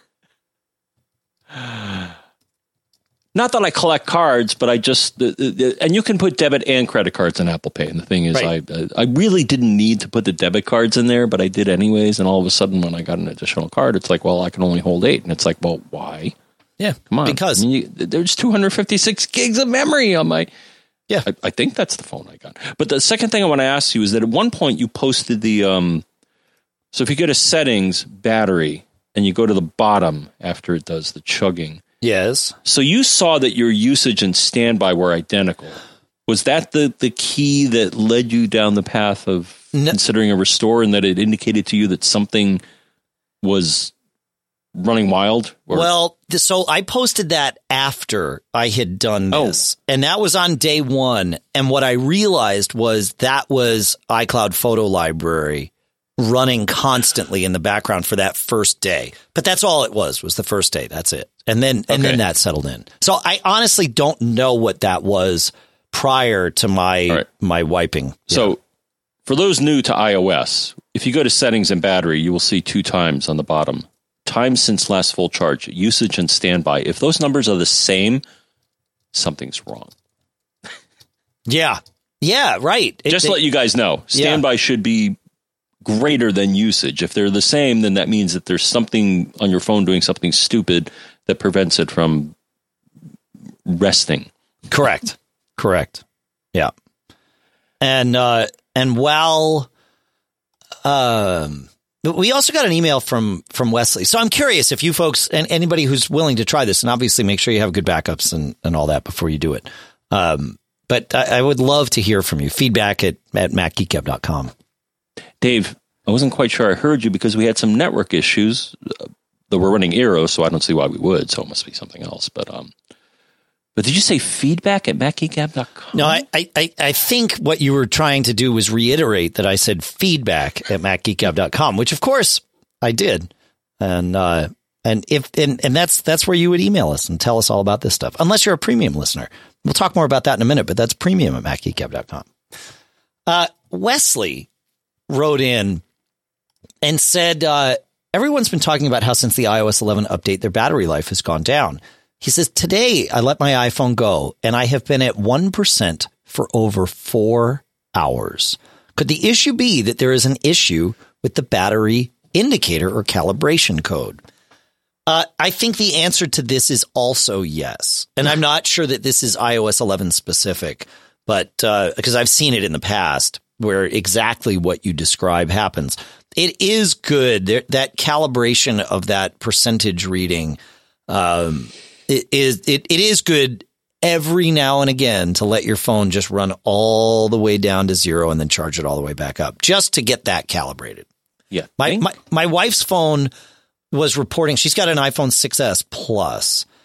Not that I collect cards, but I just and you can put debit and credit cards in Apple Pay. And the thing is, right. I really didn't need to put the debit cards in there, but I did anyways. And all of a sudden, when I got an additional card, it's like, well, I can only hold 8, and it's like, well, why? Yeah, come on, because there's 256 gigs of memory on my. Yeah, I think that's the phone I got. But the second thing I want to ask you is that at one point you posted the so if you go to settings, battery, and you go to the bottom after it does the chugging. Yes. So you saw that your usage and standby were identical. Was that the key that led you down the path of considering a restore, and that it indicated to you that something was running wild? Well, so I posted that after I had done this, and that was on day 1. And what I realized was that was iCloud Photo Library running constantly in the background for that first day. But that's all it was the first day. That's it. And then that settled in. So I honestly don't know what that was prior to my wiping. Yeah. So for those new to iOS, if you go to settings and battery, you will see 2 times on the bottom. Time since last full charge, usage and standby. If those numbers are the same, something's wrong. Yeah. Yeah, right. Just to let you guys know, standby should be greater than usage. If they're the same, then that means that there's something on your phone doing something stupid that prevents it from resting. Correct. Yeah. And while we also got an email from Wesley. So I'm curious if you folks and anybody who's willing to try this, and obviously make sure you have good backups and all that before you do it. But I would love to hear from you. Feedback at macgeekgab.com. Dave, I wasn't quite sure I heard you because we had some network issues that we're running Eero, so I don't see why we would. So it must be something else. But did you say feedback at macgeekgab.com? No, I think what you were trying to do was reiterate that I said feedback at macgeekgab.com, which of course I did. And that's where you would email us and tell us all about this stuff. Unless you're a premium listener. We'll talk more about that in a minute, but that's premium at macgeekgab.com. Wesley wrote in and said, everyone's been talking about how since the iOS 11 update, their battery life has gone down. He says, today I let my iPhone go and I have been at 1% for over 4 hours. Could the issue be that there is an issue with the battery indicator or calibration code? I think the answer to this is also yes. And I'm not sure that this is iOS 11 specific, but because I've seen it in the past where exactly what you describe happens. It is good. That calibration of that percentage reading, it is good every now and again to let your phone just run all the way down to 0 and then charge it all the way back up just to get that calibrated. Yeah. My wife's phone was reporting, she's got an iPhone 6S Plus,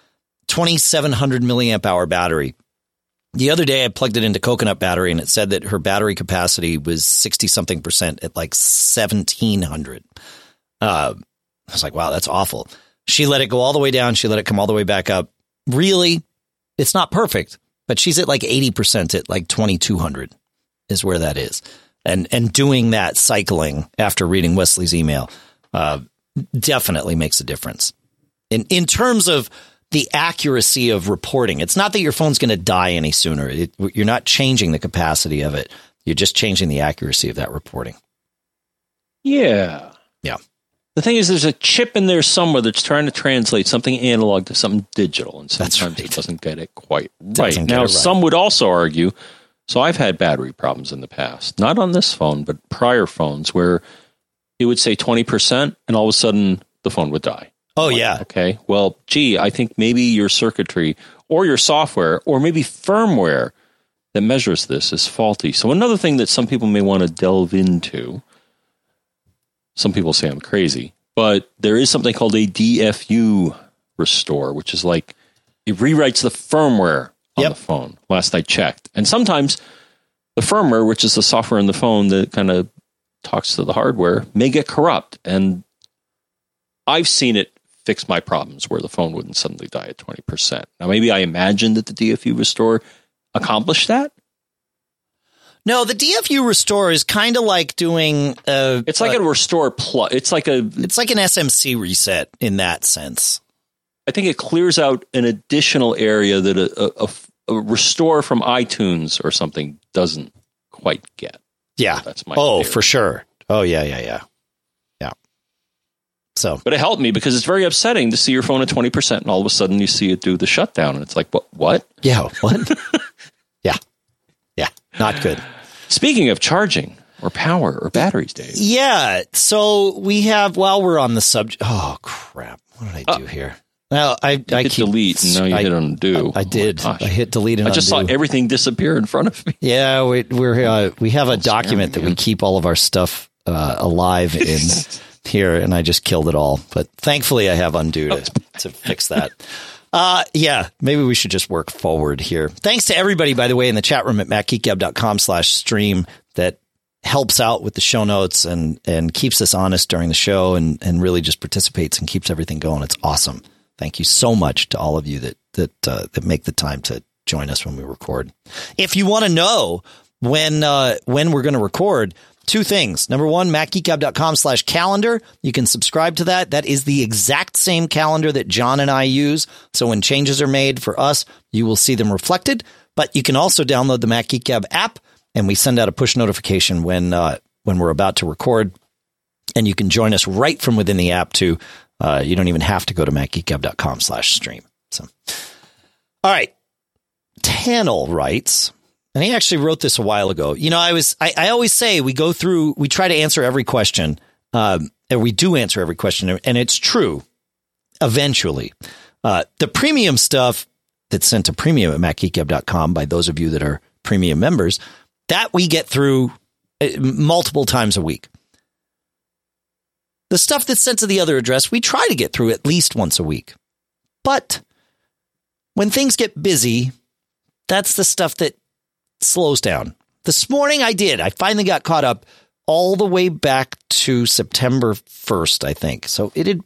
2,700 milliamp hour battery. The other day I plugged it into Coconut battery and it said that her battery capacity was 60-something% at like 1,700. I was like, wow, that's awful. She let it go all the way down. She let it come all the way back up. Really, it's not perfect, but she's at like 80% at like 2,200 is where that is. And doing that cycling after reading Wesley's email definitely makes a difference. In terms of the accuracy of reporting, it's not that your phone's going to die any sooner. You're not changing the capacity of it. You're just changing the accuracy of that reporting. Yeah. Yeah. The thing is, there's a chip in there somewhere that's trying to translate something analog to something digital, and sometimes it doesn't get it quite right. Now, some would also argue, so I've had battery problems in the past, not on this phone, but prior phones, where it would say 20%, and all of a sudden the phone would die. Oh, yeah. Okay, well, gee, I think maybe your circuitry or your software or maybe firmware that measures this is faulty. So another thing that some people may want to delve into, some people say I'm crazy, but there is something called a DFU restore, which is like it rewrites the firmware on the phone, last I checked. And sometimes the firmware, which is the software in the phone that kind of talks to the hardware, may get corrupt. And I've seen it fix my problems where the phone wouldn't suddenly die at 20%. Now, maybe I imagined that the DFU restore accomplished that. No, the DFU restore is kind of like doing it's like a restore plus. It's like an SMC reset in that sense. I think it clears out an additional area that a restore from iTunes or something doesn't quite get. Yeah. That's my theory. For sure. Oh, yeah. So, but it helped me because it's very upsetting to see your phone at 20% and all of a sudden you see it do the shutdown and it's like, what? Yeah, what? Yeah, not good. Speaking of charging or power or batteries, Dave. Yeah, so we have, while we're on the subject, oh crap, what did I do here? Well, I hit delete and now you hit undo. I did. I hit delete and undo. I just saw everything disappear in front of me. Yeah, we have a document that we keep all of our stuff alive in here, and I just killed it all. But thankfully, I have undo to fix that. Yeah, maybe we should just work forward here. Thanks to everybody, by the way, in the chat room at macgeekgab.com/stream that helps out with the show notes and keeps us honest during the show and really just participates and keeps everything going. It's awesome. Thank you so much to all of you that make the time to join us when we record. If you want to know when we're going to record, two things. Number one, macgeekgab.com/calendar. You can subscribe to that. That is the exact same calendar that John and I use. So when changes are made for us, you will see them reflected. But you can also download the Mac Geek Gab app, and we send out a push notification when we're about to record. And you can join us right from within the app too. You don't even have to go to macgeekgab.com/stream. So, all right. Tannel writes, and he actually wrote this a while ago. You know, I always say we try to answer every question, and we do answer every question, and it's true. Eventually, the premium stuff that's sent to premium at macgeekgab.com by those of you that are premium members, that we get through multiple times a week. The stuff that's sent to the other address, we try to get through at least once a week. But when things get busy, that's the stuff that slows down. This morning I did. I finally got caught up all the way back to September 1st, I think. So it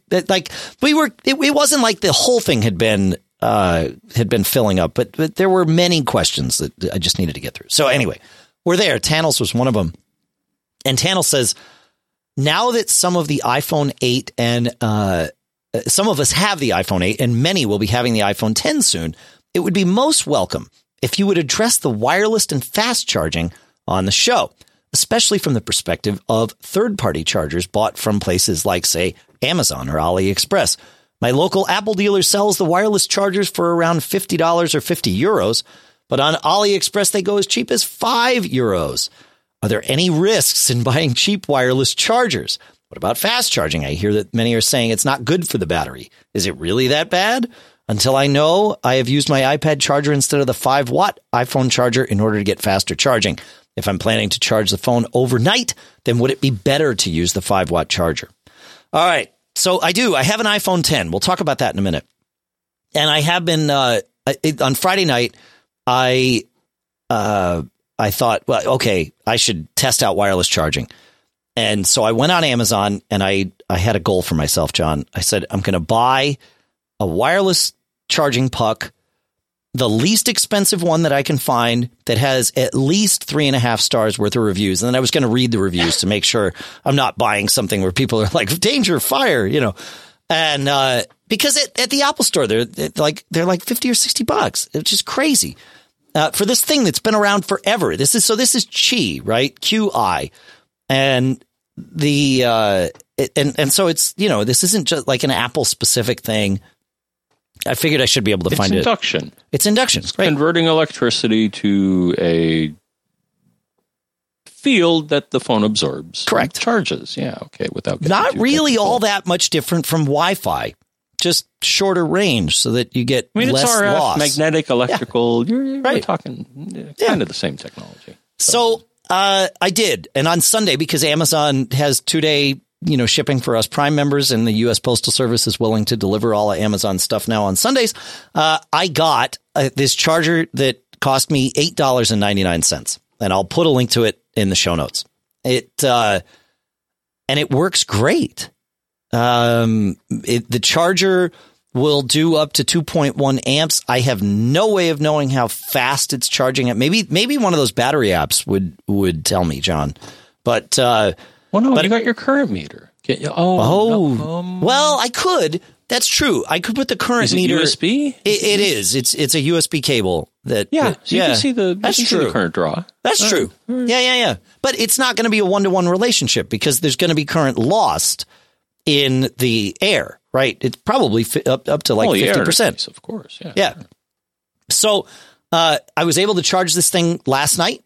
wasn't like the whole thing had been filling up, but there were many questions that I just needed to get through. So anyway, we're there. Tannels was one of them. And Tannel says, now that some of the iPhone 8 and some of us have the iPhone 8 and many will be having the iPhone 10 soon, it would be most welcome if you would address the wireless and fast charging on the show, especially from the perspective of third-party chargers bought from places like, say, Amazon or AliExpress. My local Apple dealer sells the wireless chargers for around $50 or 50 euros, but on AliExpress they go as cheap as 5 euros. Are there any risks in buying cheap wireless chargers? What about fast charging? I hear that many are saying it's not good for the battery. Is it really that bad? Until I know, I have used my iPad charger instead of the 5-watt iPhone charger in order to get faster charging. If I'm planning to charge the phone overnight, then would it be better to use the 5-watt charger? All right. So I have an iPhone 10. We'll talk about that in a minute. And I have been on Friday night. I thought, well, okay, I should test out wireless charging. And so I went on Amazon and I had a goal for myself, John. I said, I'm going to buy a wireless charging puck, the least expensive one that I can find that has at least 3.5 stars worth of reviews. And then I was going to read the reviews to make sure I'm not buying something where people are like, danger, fire, And because at the Apple Store, they're like $50 or $60. It's just crazy for this thing that's been around forever. This is Qi, right? QI, and so it's this isn't just like an Apple specific thing. I figured I should be able to find induction. It's induction. It's right. Converting electricity to a field that the phone absorbs. Correct. Charges. Yeah. Okay. Without not really all that much different from Wi-Fi, just shorter range so that you get less it's RF, loss. magnetic, electrical. Yeah. You're talking kind of the same technology. So I did. And on Sunday, because Amazon has 2-day shipping for us Prime members, and the U.S. Postal Service is willing to deliver all of Amazon stuff now on Sundays. I got this charger that cost me $8.99, and I'll put a link to it in the show notes. And it works great. The charger will do up to 2.1 amps. I have no way of knowing how fast it's charging it. Maybe one of those battery apps would tell me, John. But you got your current meter. Well, I could. That's true. I could put the current meter. USB? It is. It's a USB cable that. Yeah. So you can see the current draw. That's true. Right. Yeah. But it's not going to be a 1-to-1 relationship because there's going to be current lost in the air, right? It's probably up to like 50%. Of course. Yeah. So I was able to charge this thing last night.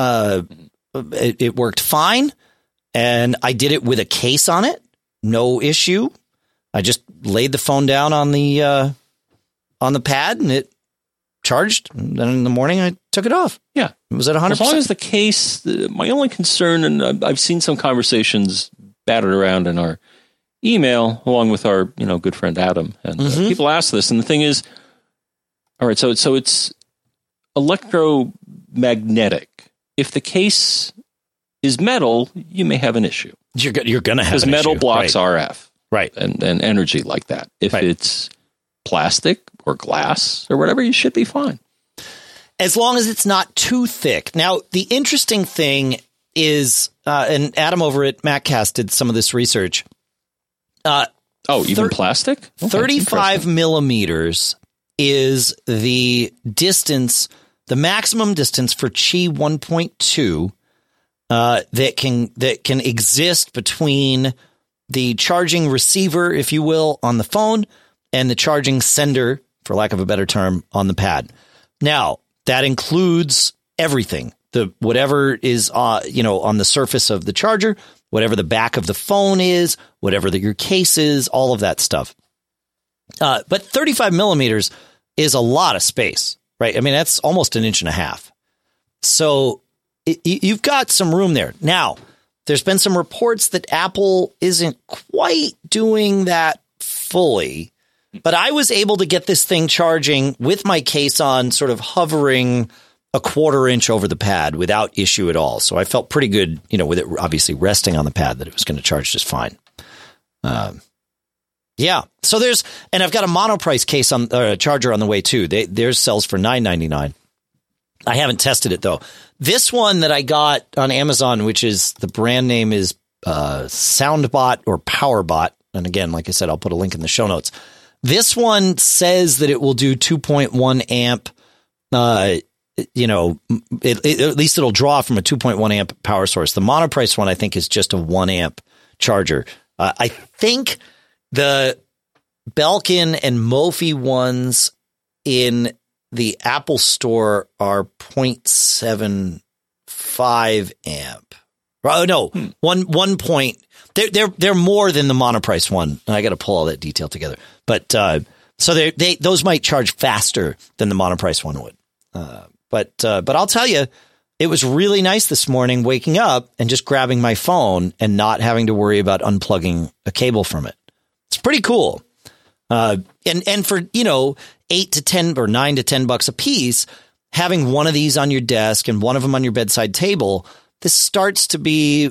It worked fine. And I did it with a case on it. No issue. I just laid the phone down on the pad and it charged. And then in the morning, I took it off. Yeah. It was at 100%. As long as the case, my only concern, and I've seen some conversations battered around in our email, along with our good friend Adam. And people ask this. And the thing is, all right, so it's electromagnetic. If the case is metal, you may have an issue. You're going to have an issue. Because metal blocks RF. Right. And energy like that. If it's plastic or glass or whatever, you should be fine. As long as it's not too thick. Now, the interesting thing is, and Adam over at MacCast did some of this research. Even plastic? Okay, 35 millimeters is the distance, the maximum distance for Qi 1.2 that can exist between the charging receiver, if you will, on the phone and the charging sender, for lack of a better term, on the pad. Now, that includes everything, whatever is on the surface of the charger, whatever the back of the phone is, whatever your case is, all of that stuff. But 35 millimeters is a lot of space, right? I mean, that's almost 1.5 inches. So you've got some room there. Now, there's been some reports that Apple isn't quite doing that fully, but I was able to get this thing charging with my case on, sort of hovering 1/4 inch over the pad without issue at all. So I felt pretty good, with it obviously resting on the pad, that it was going to charge just fine. Yeah. So and I've got a monoprice case charger on the way too. Theirs sells for $9.99. I haven't tested it though. This one that I got on Amazon, which is the brand name is SoundBot or PowerBot. And again, like I said, I'll put a link in the show notes. This one says that it will do 2.1 amp. At least it'll draw from a 2.1 amp power source. The monoprice one, I think, is just a 1 amp charger. I think the Belkin and Mophie ones in the Apple Store are 0.75 amp. Oh no, 1 point. They're more than the monoprice one. I got to pull all that detail together. But so those might charge faster than the monoprice one would. But I'll tell you, it was really nice this morning waking up and just grabbing my phone and not having to worry about unplugging a cable from it. It's pretty cool. And for, $8 to $10 or $9 to $10 a piece, having one of these on your desk and one of them on your bedside table, this starts to be,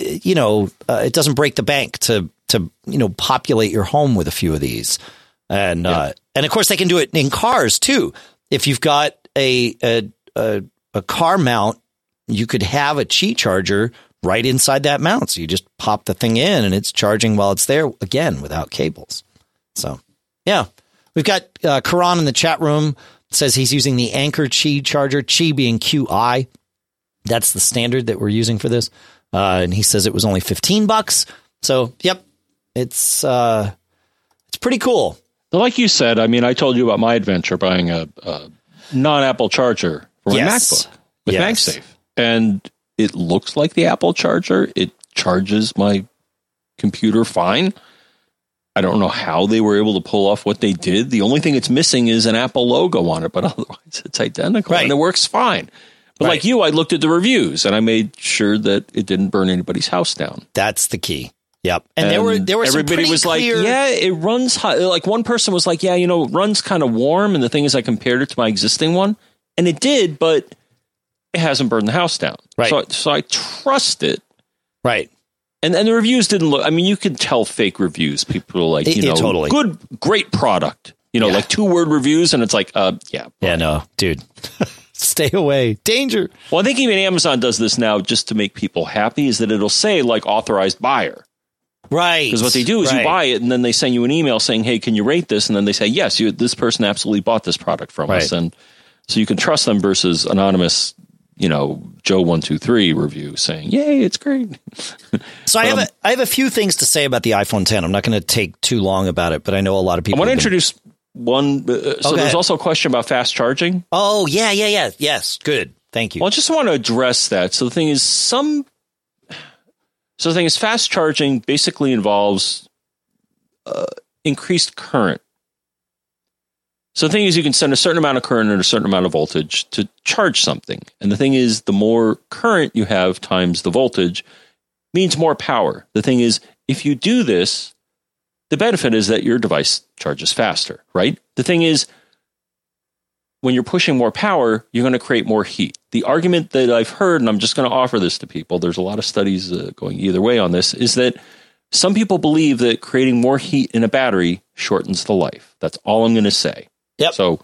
it doesn't break the bank to populate your home with a few of these. And of course they can do it in cars too. If you've got a car mount, you could have a Qi charger right inside that mount. So you just pop the thing in and it's charging while it's there, again, without cables. So, yeah, we've got Karan in the chat room, says he's using the Anker Qi charger, Qi being QI. That's the standard that we're using for this. And he says it was only $15. So, yep, it's pretty cool. Like you said, I mean, I told you about my adventure buying a non-Apple charger for my MacBook with MagSafe. And it looks like the Apple charger. It charges my computer fine. I don't know how they were able to pull off what they did. The only thing it's missing is an Apple logo on it, but otherwise it's identical and it works fine. But like you, I looked at the reviews and I made sure that it didn't burn anybody's house down. That's the key. Yep. And there were everybody was clear... like, yeah, it runs hot. Like one person was like, yeah, it runs kind of warm. And the thing is, I compared it to my existing one and it did, but it hasn't burned the house down. Right. So I trust it. Right. And the reviews didn't look, I mean, you can tell fake reviews. People are like, totally. Good, great product. Like 2-word reviews. And it's like, yeah. Yeah, no, dude. Stay away. Danger. Well, I think even Amazon does this now just to make people happy, is that it'll say like authorized buyer. Right. Because what they do is you buy it and then they send you an email saying, hey, can you rate this? And then they say, yes, this person absolutely bought this product from us. And so you can trust them versus anonymous, Joe123 review saying, yay, it's great. So I have a few things to say about the iPhone 10. I'm not going to take too long about it, but I know a lot of people. I want to introduce one. So there's also a question about fast charging. Oh, yeah. Yes. Good. Thank you. Well, I just want to address that. So the thing is, fast charging basically involves increased current. So the thing is, you can send a certain amount of current and a certain amount of voltage to charge something. And the thing is, the more current you have times the voltage means more power. The thing is, if you do this, the benefit is that your device charges faster, right? The thing is, when you're pushing more power, you're going to create more heat. The argument that I've heard, and I'm just going to offer this to people, there's a lot of studies going either way on this, is that some people believe that creating more heat in a battery shortens the life. That's all I'm going to say. Yep. So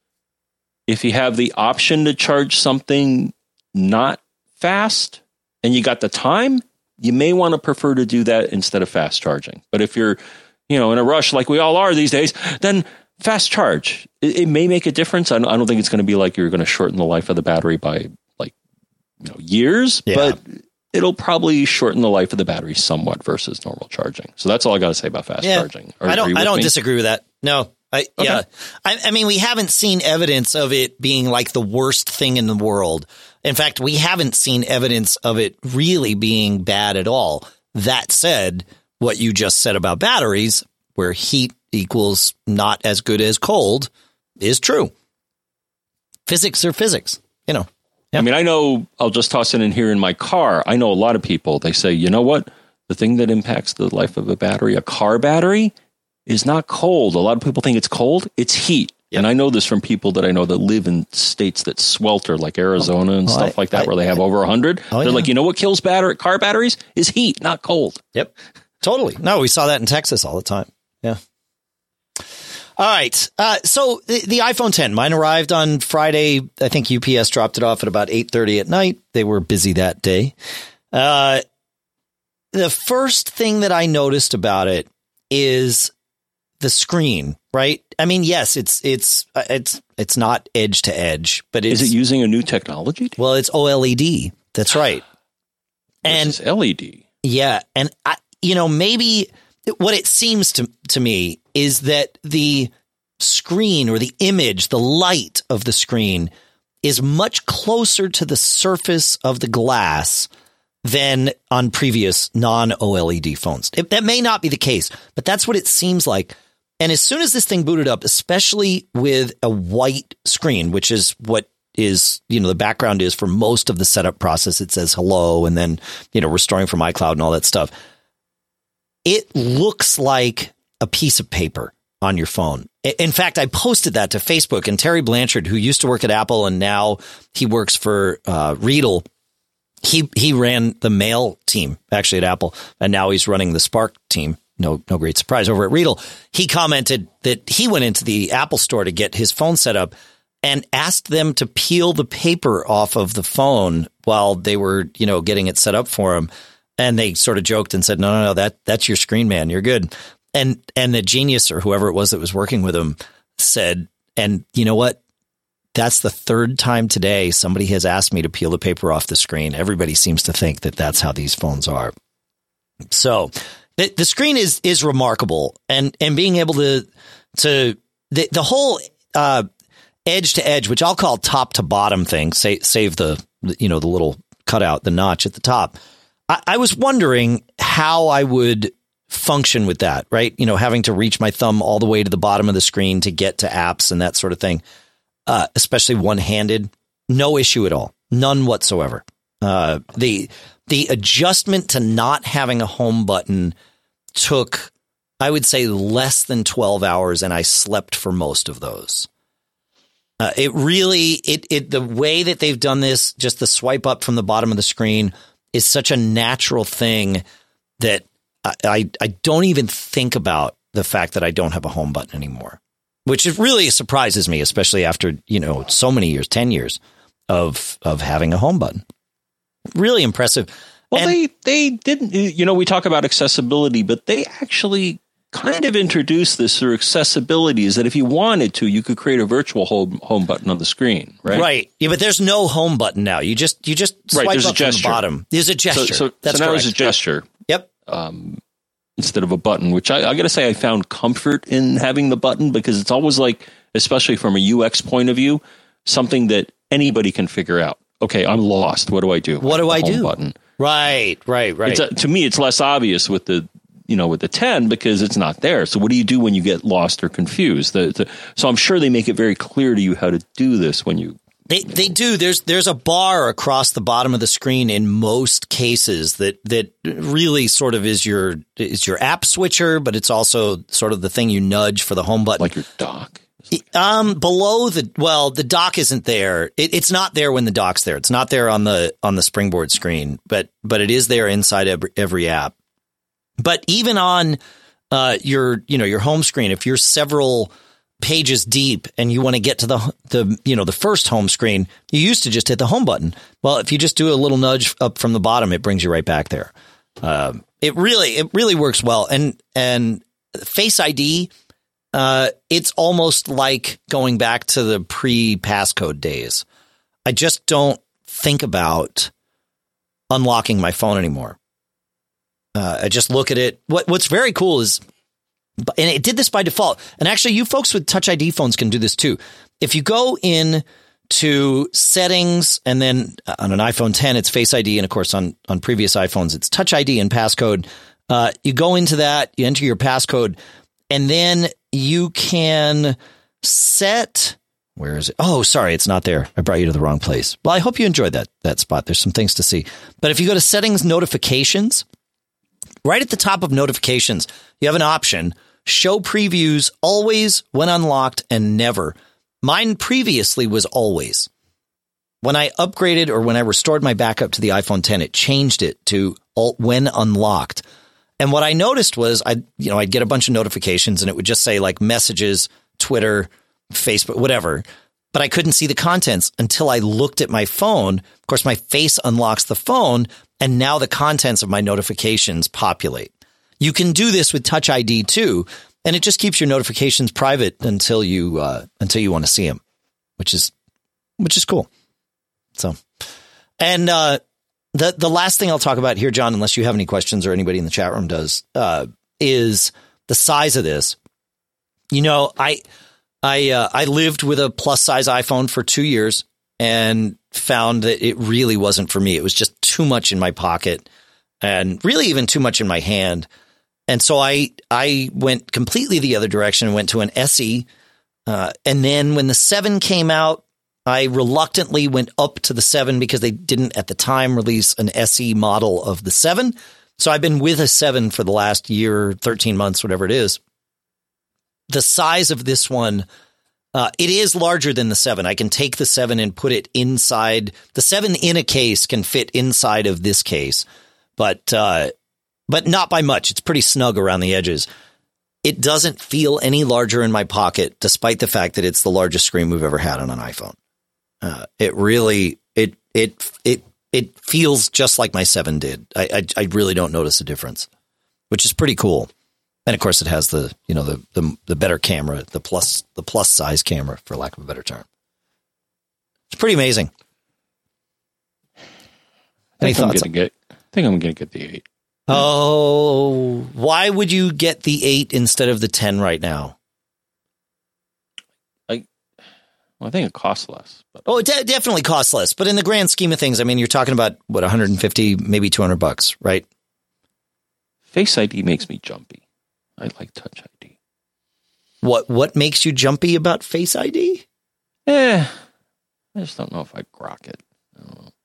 if you have the option to charge something not fast and you got the time, you may want to prefer to do that instead of fast charging. But if you're, in a rush like we all are these days, then fast charge. It may make a difference. I don't think it's going to be like you're going to shorten the life of the battery by years, but it'll probably shorten the life of the battery somewhat versus normal charging. So that's all I got to say about fast charging. I don't disagree with that. No. I mean, we haven't seen evidence of it being like the worst thing in the world. In fact, we haven't seen evidence of it really being bad at all. That said, what you just said about batteries, where heat equals not as good as cold, is true. Physics are physics, Yeah. I mean, I know, I'll just toss it in here in my car. I know a lot of people, they say, you know what? The thing that impacts the life of a battery, a car battery, is not cold. A lot of people think it's cold. It's heat. Yep. And I know this from people that I know that live in states that swelter, like Arizona and stuff like that, where they have over 100. They're like, what kills car batteries is heat, not cold. Yep. Totally. No, we saw that in Texas all the time. Yeah. All right. So the iPhone 10, mine arrived on Friday. I think UPS dropped it off at about 8:30 at night. They were busy that day. The first thing that I noticed about it is the screen, right? I mean, yes, it's not edge to edge, but is it using a new technology? Well, it's OLED. That's right. And it's LED. Yeah, and maybe what it seems to me is that the screen or the image, the light of the screen is much closer to the surface of the glass than on previous non-OLED phones. That may not be the case, but that's what it seems like. And as soon as this thing booted up, especially with a white screen, which is what is, the background is for most of the setup process, it says hello and then, restoring from iCloud and all that stuff. It looks like a piece of paper. on your phone. In fact, I posted that to Facebook, and Terry Blanchard, who used to work at Apple and now he works for Riedel, he ran the mail team actually at Apple, and now he's running the Spark team. No great surprise over at Riedel. He commented that he went into the Apple store to get his phone set up and asked them to peel the paper off of the phone while they were, getting it set up for him. And they sort of joked and said, no, that's your screen, man. You're good. And the genius or whoever it was that was working with him said, and you know what? That's the third time today somebody has asked me to peel the paper off the screen. Everybody seems to think that that's how these phones are. So the screen is remarkable, and being able to the whole edge to edge, which I'll call top to bottom thing, save the little cutout, the notch at the top. I was wondering how I would function with that, right? Having to reach my thumb all the way to the bottom of the screen to get to apps and that sort of thing, especially one-handed. No issue at all. None whatsoever. The adjustment to not having a home button took, I would say, less than 12 hours, and I slept for most of those. The way that they've done this, just the swipe up from the bottom of the screen, is such a natural thing that I don't even think about the fact that I don't have a home button anymore, which really surprises me, especially after, so many years, 10 years of having a home button. Really impressive. Well, they didn't, we talk about accessibility, but they actually kind of introduced this through accessibility, is that if you wanted to, you could create a virtual home button on the screen, right? Right. Yeah, but there's no home button now. You just swipe up from the bottom. There's a gesture. So now there's a gesture. Yep. Instead of a button, which I got to say I found comfort in having the button, because it's always like, especially from a UX point of view, something that anybody can figure out. Okay, I'm lost. What do I do? What do I do? Button. Right. To me, it's less obvious with the 10 because it's not there. So what do you do when you get lost or confused? So I'm sure they make it very clear to you how to do this when you. They do. There's a bar across the bottom of the screen in most cases that really sort of is your app switcher, but it's also sort of the thing you nudge for the home button. Like your dock. Below the dock isn't there. It's not there when the dock's there. It's not there on the Springboard screen, but it is there inside every app. But even on your home screen, if you're several pages deep and you want to get to the first home screen, you used to just hit the home button. Well, if you just do a little nudge up from the bottom, it brings you right back there. It really works well. And Face ID, it's almost like going back to the pre-passcode days. I just don't think about unlocking my phone anymore. I just look at it. What's very cool is, and it did this by default, and actually you folks with Touch ID phones can do this too. If you go in to settings, and then on an iPhone 10, it's Face ID. And of course on previous iPhones, it's Touch ID and passcode. You go into that, you enter your passcode, and then you can set, where is it? Oh, sorry, it's not there. I brought you to the wrong place. Well, I hope you enjoyed that spot. There's some things to see. But if you go to settings, notifications, right at the top of notifications, you have an option, show previews always, when unlocked, and never. Mine previously was always. When I upgraded or when I restored my backup to the iPhone 10, it changed it to when unlocked. And what I noticed was I'd get a bunch of notifications and it would just say like messages, Twitter, Facebook, whatever. But I couldn't see the contents until I looked at my phone. Of course, my face unlocks the phone, and now the contents of my notifications populate. You can do this with Touch ID too, and it just keeps your notifications private until you want to see them, which is cool. So, and the last thing I'll talk about here, John, unless you have any questions or anybody in the chat room does, is the size of this. I lived with a plus size iPhone for 2 years and found that it really wasn't for me. It was just too much in my pocket and really even too much in my hand. And so I went completely the other direction and went to an SE. And then when the 7 came out, I reluctantly went up to the 7 because they didn't at the time release an SE model of the 7. So I've been with a 7 for the last year, 13 months, whatever it is. the size of this one, it is larger than the 7. I can take the 7 and put it inside. The 7 in a case can fit inside of this case, but not by much. It's pretty snug around the edges. It doesn't feel any larger in my pocket, despite the fact that it's the largest screen we've ever had on an iPhone. It really, it feels just like my 7 did. I really don't notice a difference, which is pretty cool. And of course, it has the better camera, the plus size camera, for lack of a better term. It's pretty amazing. Any thoughts? I think I'm going to get the 8. Oh, why would you get the 8 instead of the 10 right now? I think it costs less. But. Oh, it definitely costs less. But in the grand scheme of things, I mean, you're talking about, what, $150, maybe $200, right? Face ID makes me jumpy. I like Touch ID. What makes you jumpy about Face ID? I just don't know if I'd grok it. I don't know.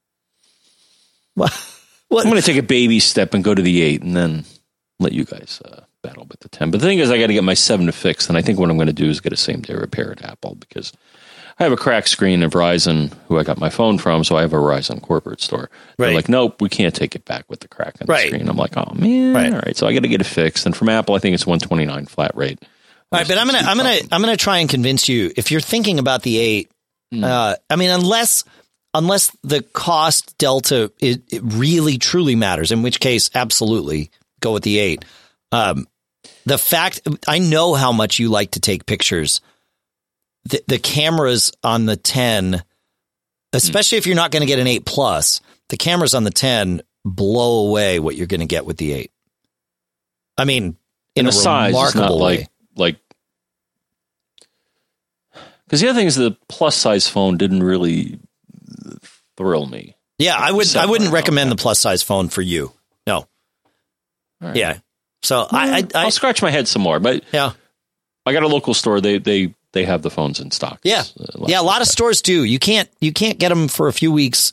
What? I'm going to take a baby step and go to the 8 and then let you guys battle with the 10. But the thing is, I got to get my 7 to fix. And I think what I'm going to do is get a same-day repair at Apple, because I have a cracked screen at Verizon, who I got my phone from, so I have a Verizon corporate store. They're like, nope, we can't take it back with the crack on the screen. I'm like, oh man, all right. So I got to get it fixed. And from Apple, I think it's $129 flat rate. All right, but I'm gonna try and convince you, if you're thinking about the 8. I mean, unless the cost delta it really truly matters, in which case, absolutely go with the 8. The fact, I know how much you like to take pictures. The cameras on the 10, especially if you're not going to get an 8 Plus, the cameras on the 10 blow away what you're going to get with the 8. I mean, in a size remarkable way. Like, because the other thing is the plus size phone didn't really thrill me. Yeah, I wouldn't recommend the plus size phone for you. No. Right. Yeah. So I'll scratch my head some more, but yeah, I got a local store. They have the phones in stock. Yeah. A lot of stores do. You can't get them for a few weeks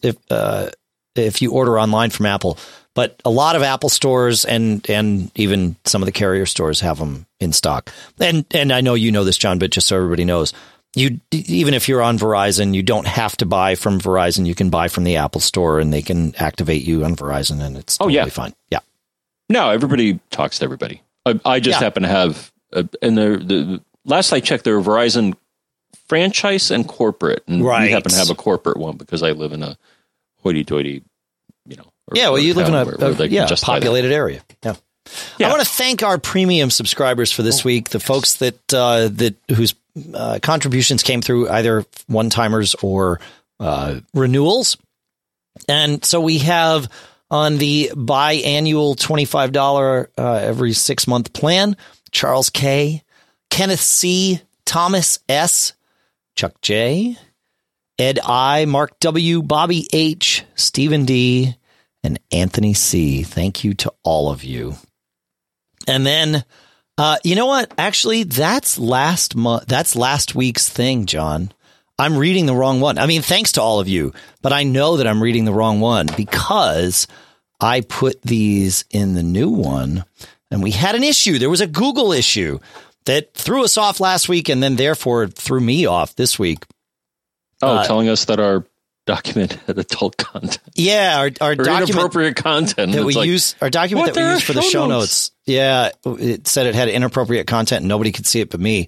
if you order online from Apple. But a lot of Apple stores and even some of the carrier stores have them in stock. And I know you know this, John, but just so everybody knows, even if you're on Verizon, you don't have to buy from Verizon. You can buy from the Apple store, and they can activate you on Verizon, and it's totally fine. Yeah. No, everybody talks to everybody. I just happen to have, and the last I checked, there were Verizon franchise and corporate, and we happen to have a corporate one because I live in a hoity-toity, you live in a populated area. Yeah. I want to thank our premium subscribers for this week, the folks that whose contributions came through either one-timers or renewals. And so we have on the biannual $25 every 6-month plan, Charles K., Kenneth C., Thomas S., Chuck J., Ed I., Mark W., Bobby H., Stephen D., and Anthony C. Thank you to all of you. And then, you know what? Actually, that's last week's thing, John. I'm reading the wrong one. I mean, thanks to all of you, but I know that I'm reading the wrong one because I put these in the new one, and we had an issue. There was a Google issue that threw us off last week, and then therefore threw me off this week. Telling us that our document had adult content. Yeah, our document, inappropriate content that we use. Our document that we use for the show notes. Yeah, it said it had inappropriate content, and nobody could see it but me.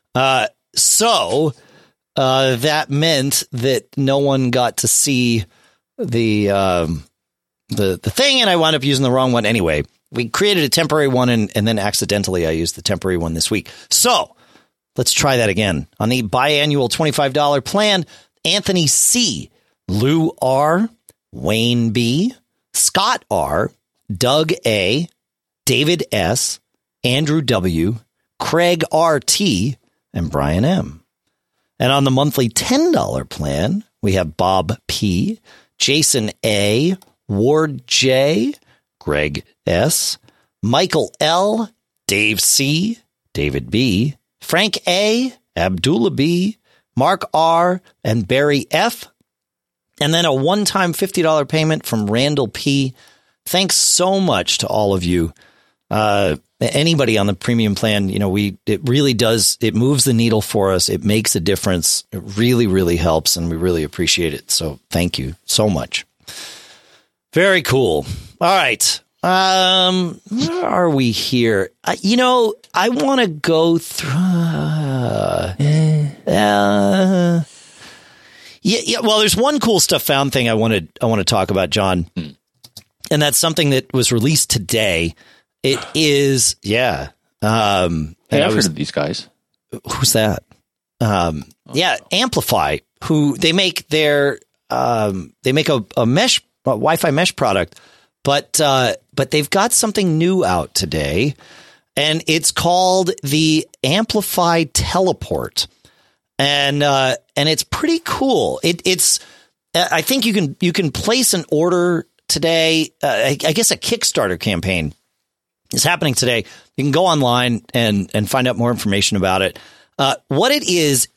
So that meant that no one got to see the thing, and I wound up using the wrong one anyway. We created a temporary one, and then accidentally I used the temporary one this week. So let's try that again. On the biannual $25 plan, Anthony C., Lou R., Wayne B., Scott R., Doug A., David S., Andrew W., Craig R.T., and Brian M. And on the monthly $10 plan, we have Bob P., Jason A., Ward J., Greg S., Michael L., Dave C., David B., Frank A., Abdullah B., Mark R., and Barry F., and then a one-time $50 payment from Randall P. Thanks so much to all of you. Anybody on the premium plan, it really does. It moves the needle for us. It makes a difference. It really, really helps, and we really appreciate it. So thank you so much. Very cool. All right. Where are we here? I want to go through. Yeah. Well, there's one cool stuff found thing I want to talk about, John, and that's something that was released today. It is, yeah. Hey, I've heard of these guys. Who's that? Yeah, Amplify. Who they make a mesh, a Wi-Fi mesh product, but they've got something new out today, and it's called the Amplify Teleport, and it's pretty cool. It's I think you can place an order today. I guess a Kickstarter campaign is happening today. You can go online and find out more information about it. What it is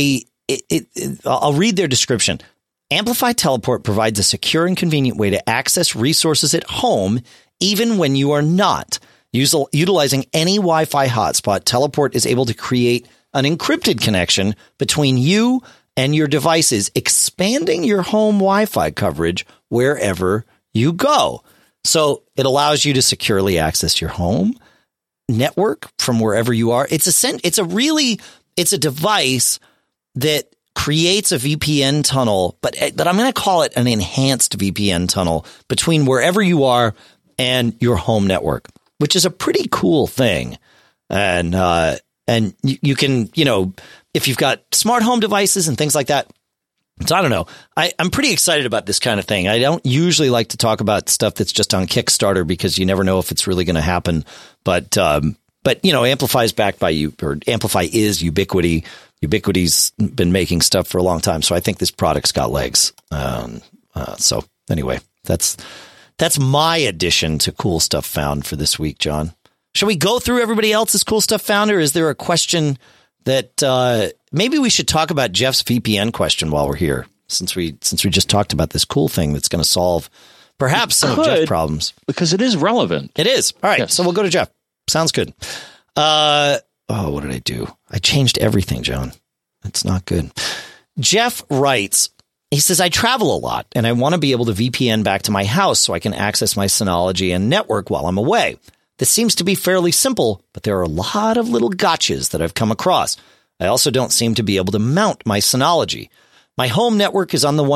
I'll read their description. Amplify Teleport provides a secure and convenient way to access resources at home, even when you are not. Utilizing any Wi-Fi hotspot, Teleport is able to create an encrypted connection between you and your devices, expanding your home Wi-Fi coverage wherever you go. So it allows you to securely access your home network from wherever you are. It's a device that creates a VPN tunnel, but I'm going to call it an enhanced VPN tunnel between wherever you are and your home network, which is a pretty cool thing. And you can, if you've got smart home devices and things like that. So I don't know. I'm pretty excited about this kind of thing. I don't usually like to talk about stuff that's just on Kickstarter because you never know if it's really going to happen. But Amplify is backed by Amplify is Ubiquiti. Ubiquiti's been making stuff for a long time, so I think this product's got legs. So anyway, that's my addition to cool stuff found for this week, John. Shall we go through everybody else's cool stuff found, or is there a question that maybe we should talk about Jeff's VPN question while we're here, since we just talked about this cool thing that's going to solve perhaps some of Jeff's problems, because it is relevant. It is. All right, yes. So we'll go to Jeff. Sounds good. What did I do? I changed everything, John. It's not good. Jeff writes, he says, I travel a lot and I want to be able to VPN back to my house so I can access my Synology and network while I'm away. This seems to be fairly simple, but there are a lot of little gotchas that I've come across. I also don't seem to be able to mount my Synology. My home network is on the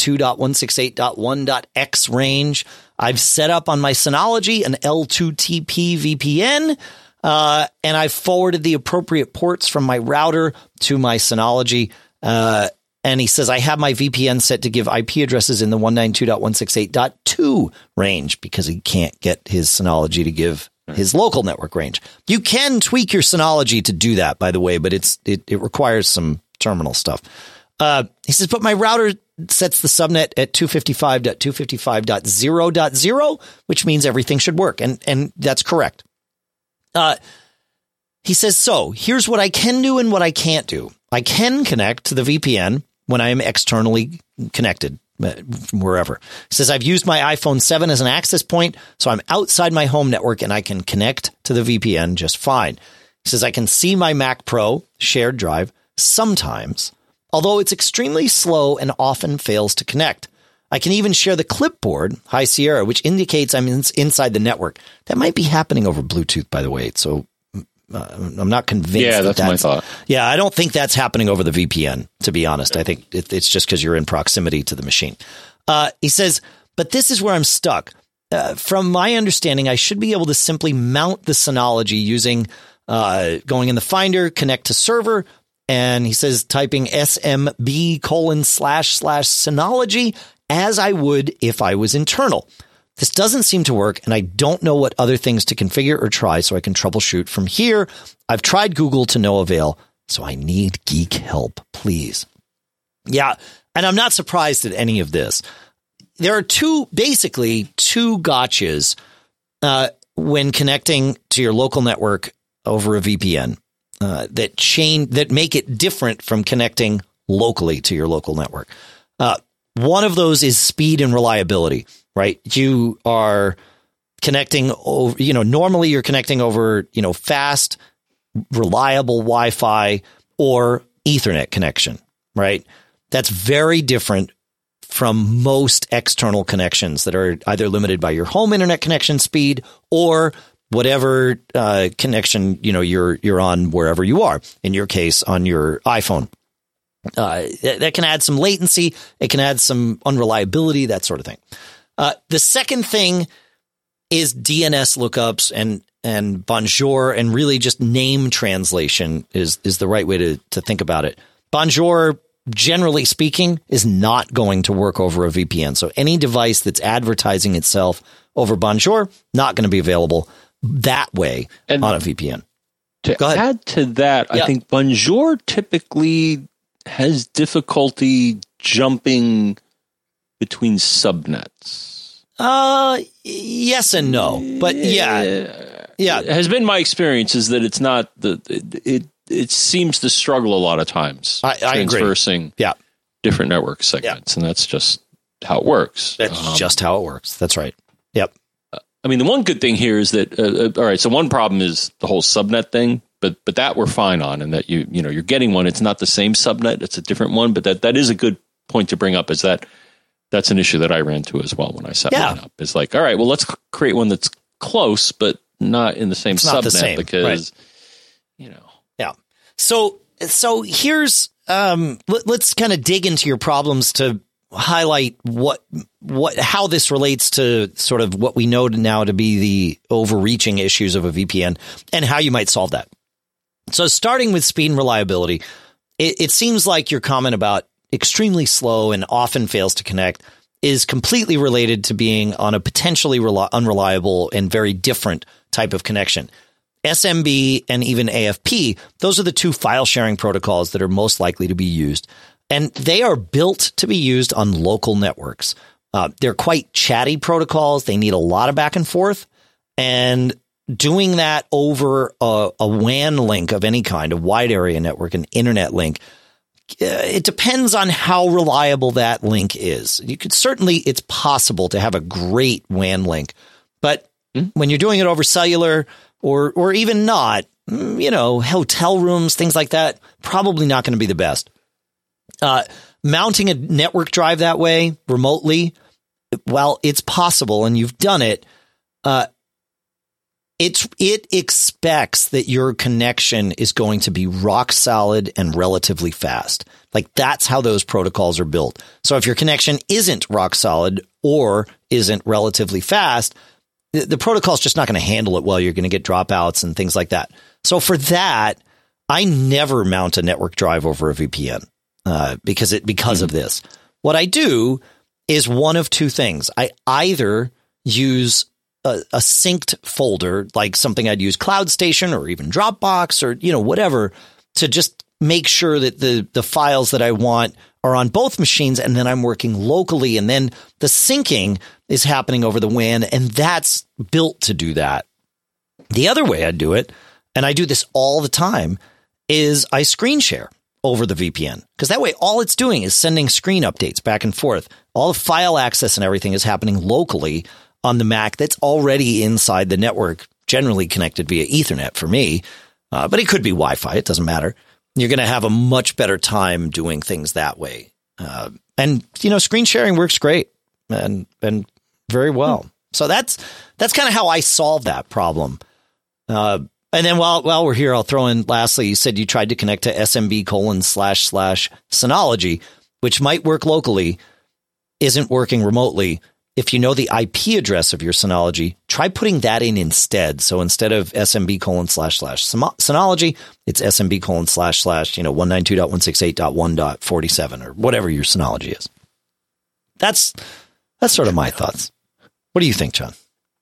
192.168.1.x range. I've set up on my Synology an L2TP VPN, and I've forwarded the appropriate ports from my router to my Synology. And he says, I have my VPN set to give IP addresses in the 192.168.2 range because he can't get his Synology to give his local network range. You can tweak your Synology to do that, by the way, but it requires some terminal stuff. He says, but my router sets the subnet at 255.255.0.0, which means everything should work. And that's correct. He says, so here's what I can do and what I can't do. I can connect to the VPN when I am externally connected from wherever. He says, I've used my iPhone 7 as an access point, so I'm outside my home network and I can connect to the VPN just fine. He says, I can see my Mac Pro shared drive sometimes, although it's extremely slow and often fails to connect. I can even share the clipboard, High Sierra, which indicates I'm inside the network. That might be happening over Bluetooth, by the way. So I'm not convinced. Yeah, that's my thought. Yeah, I don't think that's happening over the VPN, to be honest. I think it's just because you're in proximity to the machine. He says, but this is where I'm stuck. From my understanding, I should be able to simply mount the Synology using going in the Finder, connect to server. And he says, typing smb://Synology as I would if I was internal. This doesn't seem to work, and I don't know what other things to configure or try so I can troubleshoot from here. I've tried Google to no avail, so I need geek help, please. Yeah, and I'm not surprised at any of this. There are two gotchas when connecting to your local network over a VPN that make it different from connecting locally to your local network. One of those is speed and reliability. Right. You are connecting over, normally you're connecting over, fast, reliable Wi-Fi or Ethernet connection, right? That's very different from most external connections that are either limited by your home internet connection speed or whatever connection, you're on wherever you are. In your case, on your iPhone. That can add some latency. It can add some unreliability, that sort of thing. The second thing is DNS lookups and Bonjour, and really just name translation is the right way to think about it. Bonjour, generally speaking, is not going to work over a VPN. So any device that's advertising itself over Bonjour, not going to be available that way on a VPN. To add to that, I think Bonjour typically has difficulty jumping between subnets. Yes and no, but yeah. It has been my experience is that it's not it seems to struggle a lot of times transversing different network segments, and that's just how it works. That's just how it works. That's right. Yep. I mean, the one good thing here is that all right. So one problem is the whole subnet thing, but that we're fine on, and that you're getting one. It's not the same subnet; it's a different one. But that is a good point to bring up. Is that's an issue that I ran into as well when I set mine up. It's like, all right, well, let's create one that's close, but not in the same subnet because Yeah. So here's let's kind of dig into your problems to highlight how this relates to sort of what we know now to be the overreaching issues of a VPN and how you might solve that. So starting with speed and reliability, it seems like your comment about extremely slow and often fails to connect is completely related to being on a potentially unreliable and very different type of connection. SMB and even AFP, those are the two file sharing protocols that are most likely to be used. And they are built to be used on local networks. They're quite chatty protocols. They need a lot of back and forth. And doing that over a WAN link of any kind, a wide area network, an internet link, it depends on how reliable that link is. It's possible to have a great WAN link. But when you're doing it over cellular or even not, hotel rooms, things like that, probably not going to be the best. Mounting a network drive that way remotely, well, it's possible, and you've done it. It expects that your connection is going to be rock solid and relatively fast. Like that's how those protocols are built. So if your connection isn't rock solid or isn't relatively fast, the protocol is just not going to handle it well. You're going to get dropouts and things like that. So for that, I never mount a network drive over a VPN because of this. What I do is one of two things. I either use a synced folder, like something I'd use CloudStation or even Dropbox or, whatever, to just make sure that the files that I want are on both machines, and then I'm working locally, and then the syncing is happening over the WAN, and that's built to do that. The other way I do it, and I do this all the time, is I screen share over the VPN, because that way all it's doing is sending screen updates back and forth. All the file access and everything is happening locally on the Mac that's already inside the network, generally connected via Ethernet for me, but it could be Wi-Fi. It doesn't matter. You're going to have a much better time doing things that way. And screen sharing works great and very well. So that's kind of how I solve that problem. And then while we're here, I'll throw in lastly, you said you tried to connect to SMB:// which might work locally, isn't working remotely. If you know the IP address of your Synology, try putting that in instead. So instead of SMB:// Synology, it's SMB:// 192.168.1.47 or whatever your Synology is. That's sort of my thoughts. What do you think, John?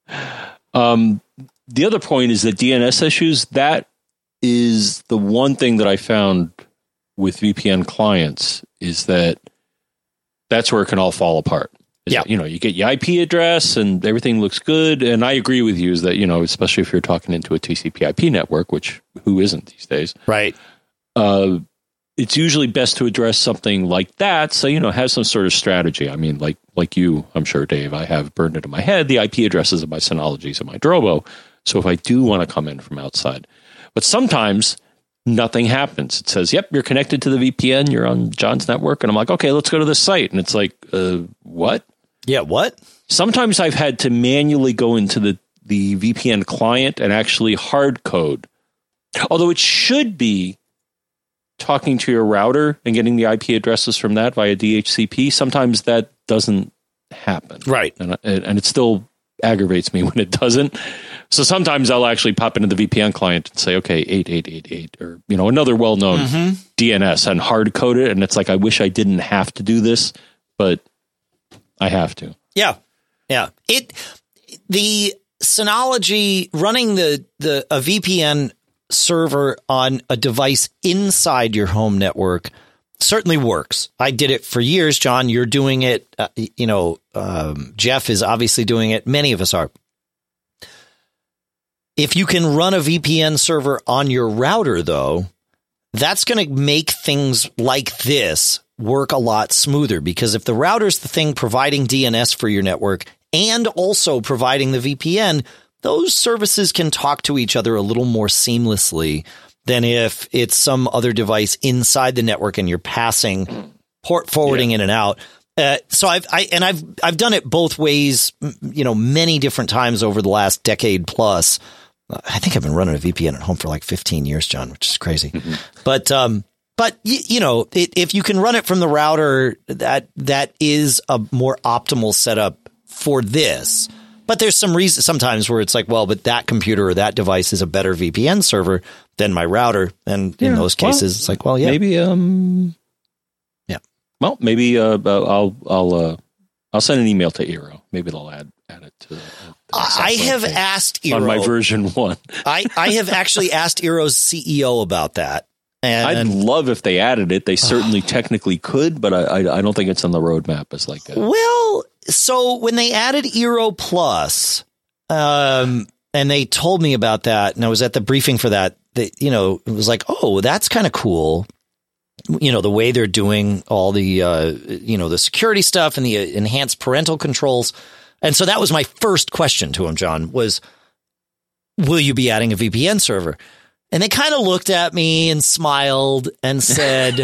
The other point is that DNS issues, that is the one thing that I found with VPN clients is that that's where it can all fall apart. Yeah, you get your IP address and everything looks good. And I agree with you is that, especially if you're talking into a TCP/IP network, which who isn't these days, right? it's usually best to address something like that. So, have some sort of strategy. I mean, like you, I'm sure, Dave, I have burned into my head the IP addresses of my Synologies and my Drobo. So if I do want to come in from outside, but sometimes nothing happens. It says, yep, you're connected to the VPN. You're on John's network. And I'm like, okay, let's go to this site. And it's like, what? Yeah, what? Sometimes I've had to manually go into the VPN client and actually hard code. Although it should be talking to your router and getting the IP addresses from that via DHCP. Sometimes that doesn't happen. Right. And it still aggravates me when it doesn't. So sometimes I'll actually pop into the VPN client and say, okay, 8888 or, another well-known DNS and hard code it. And it's like, I wish I didn't have to do this, but I have to. Yeah. Yeah. The Synology running a VPN server on a device inside your home network certainly works. I did it for years, John. You're doing it. Jeff is obviously doing it. Many of us are. If you can run a VPN server on your router, though, that's going to make things like this work a lot smoother, because if the router's the thing providing DNS for your network and also providing the VPN, those services can talk to each other a little more seamlessly than if it's some other device inside the network and you're passing port forwarding in and out. So I've done it both ways, many different times over the last decade plus. I think I've been running a VPN at home for like 15 years, John, which is crazy. Mm-hmm. But if you can run it from the router, that is a more optimal setup for this. But there's some reason sometimes where it's like, well, but that computer or that device is a better VPN server than my router. And in those cases, it's like, well, yeah, maybe, yeah. Well, maybe I'll send an email to Eero. Maybe they'll add it to. I have asked Eero on my version 1. I have actually asked Eero's CEO about that. And I'd love if they added it. They certainly technically could, but I don't think it's on the roadmap as like that. Well, so when they added Eero Plus, and they told me about that, and I was at the briefing for that, it was like, oh, that's kind of cool. The way they're doing all the, the security stuff and the enhanced parental controls. And so that was my first question to him, John, was, will you be adding a VPN server? And they kind of looked at me and smiled and said,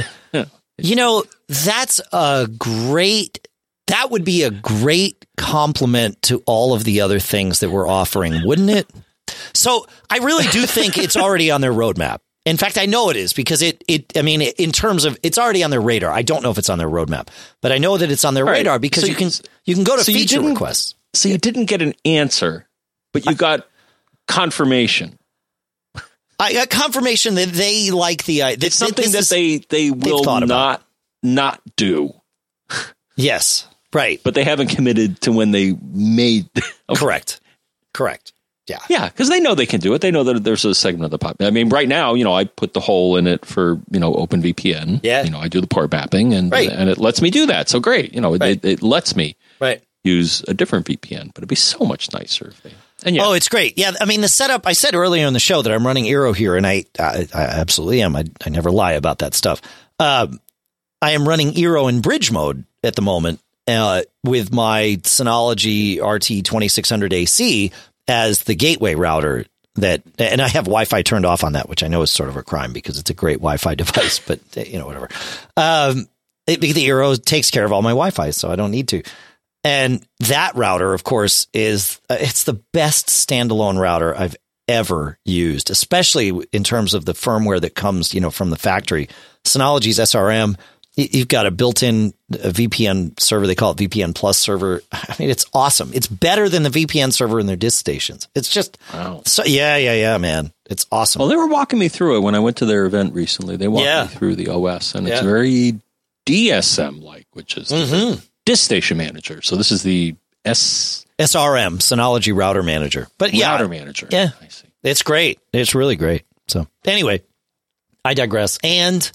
that would be a great complement to all of the other things that we're offering, wouldn't it? So I really do think it's already on their roadmap. In fact, I know it is, because in terms of, it's already on their radar. I don't know if it's on their roadmap, but I know that it's on their radar because you can go to feature requests. So you didn't get an answer, but you got confirmation. I got confirmation that they like the idea. It's something that they will not do. Yes, right. But they haven't committed to when they made. Okay. Correct. Yeah. Yeah, because they know they can do it. They know that there's a segment of the pop. I mean, right now, I put the hole in it for, OpenVPN. Yeah. I do the port mapping and it lets me do that. So great. It lets me use a different VPN, but it'd be so much nicer if they. And Oh, it's great. Yeah. I mean, the setup, I said earlier in the show that I'm running Eero here, and I absolutely am. I never lie about that stuff. I am running Eero in bridge mode at the moment with my Synology RT2600AC as the gateway router and I have Wi-Fi turned off on that, which I know is sort of a crime because it's a great Wi-Fi device, but whatever. The Eero takes care of all my Wi-Fi, so I don't need to. And that router, of course, it's the best standalone router I've ever used, especially in terms of the firmware that comes, from the factory. Synology's SRM, you've got a built-in VPN server. They call it VPN Plus server. I mean, it's awesome. It's better than the VPN server in their disk stations. It's just, so yeah, man. It's awesome. Well, they were walking me through it when I went to their event recently. They walked me through the OS, and it's very DSM-like, which is the disk station manager. So this is the SRM, Synology Router Manager. But Router Manager. Yeah, I see. It's great. It's really great. So anyway, I digress. And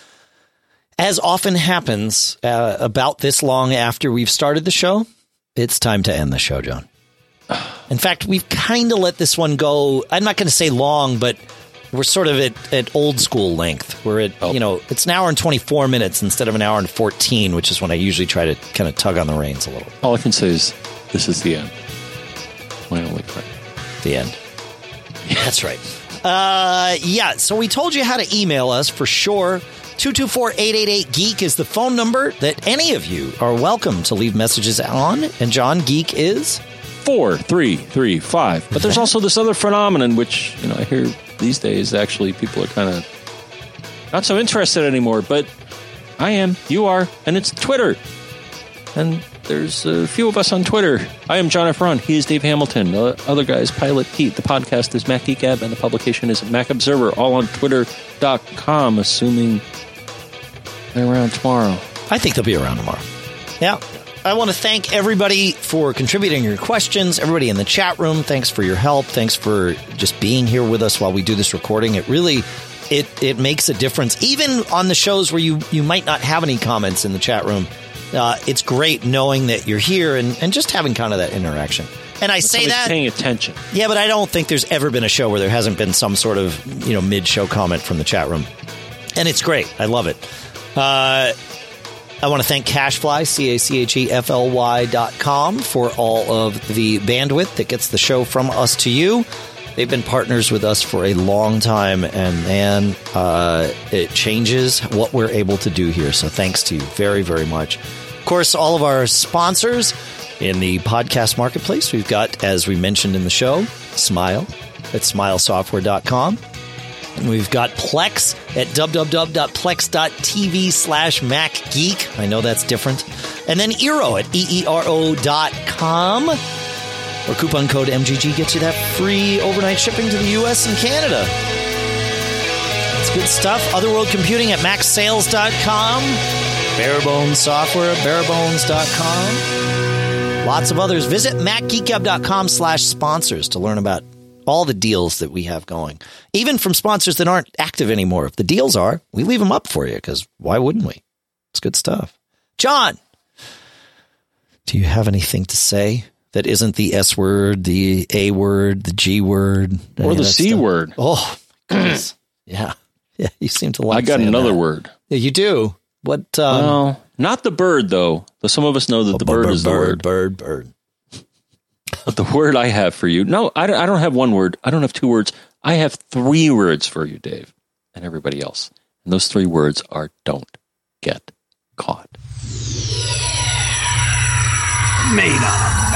as often happens about this long after we've started the show, it's time to end the show, John. In fact, we've kind of let this one go. I'm not going to say long, but We're sort of at old school length. We're at, it's an hour and 24 minutes instead of an hour and 14, which is when I usually try to kind of tug on the reins a little. All I can say is this is the end. My only friend. The end. That's right. So we told you how to email us for sure. 224-888-GEEK is the phone number that any of you are welcome to leave messages on. And John, GEEK is 4335. But there's also this other phenomenon, which, I hear these days, actually, people are kind of not so interested anymore. But I am, you are, and it's Twitter. And there's a few of us on Twitter. I am John F. Ron. He is Dave Hamilton. The other guy is Pilot Pete. The podcast is Mac Geek Gab, and the publication is Mac Observer, all on Twitter.com, assuming they're around tomorrow. I think they'll be around tomorrow. Yeah. I want to thank everybody for contributing your questions, everybody in the chat room. Thanks for your help. Thanks for just being here with us while we do this recording. It really, it makes a difference. Even on the shows where you might not have any comments in the chat room, it's great knowing that you're here and just having kind of that interaction. And I say that paying attention. Yeah, but I don't think there's ever been a show where there hasn't been some sort of, mid-show comment from the chat room. And it's great. I love it. I want to thank Cashfly, CACHEFLY.com, for all of the bandwidth that gets the show from us to you. They've been partners with us for a long time, and man, it changes what we're able to do here. So thanks to you very, very much. Of course, all of our sponsors in the podcast marketplace. We've got, as we mentioned in the show, Smile at smilesoftware.com. And we've got Plex at www.plex.tv/MacGeek. I know that's different. And then Eero at EERO.com, where coupon code MGG gets you that free overnight shipping to the U.S. and Canada. It's good stuff. Otherworld Computing at MacSales.com. Barebones Software at Barebones.com. Lots of others. Visit MacGeekGab.com/sponsors to learn about all the deals that we have going, even from sponsors that aren't active anymore. If the deals are, we leave them up for you, because why wouldn't we? It's good stuff. John, do you have anything to say that isn't the S word, the A word, the G word, or the C word? Oh, goodness. Yeah. You seem to like. I got another word. Yeah, you do. What? Well, not the bird though. Some of us know that the bird is the word. Bird. But the word I have for you, no, I don't have one word. I don't have two words. I have three words for you, Dave, and everybody else. And those three words are don't get caught. Made up.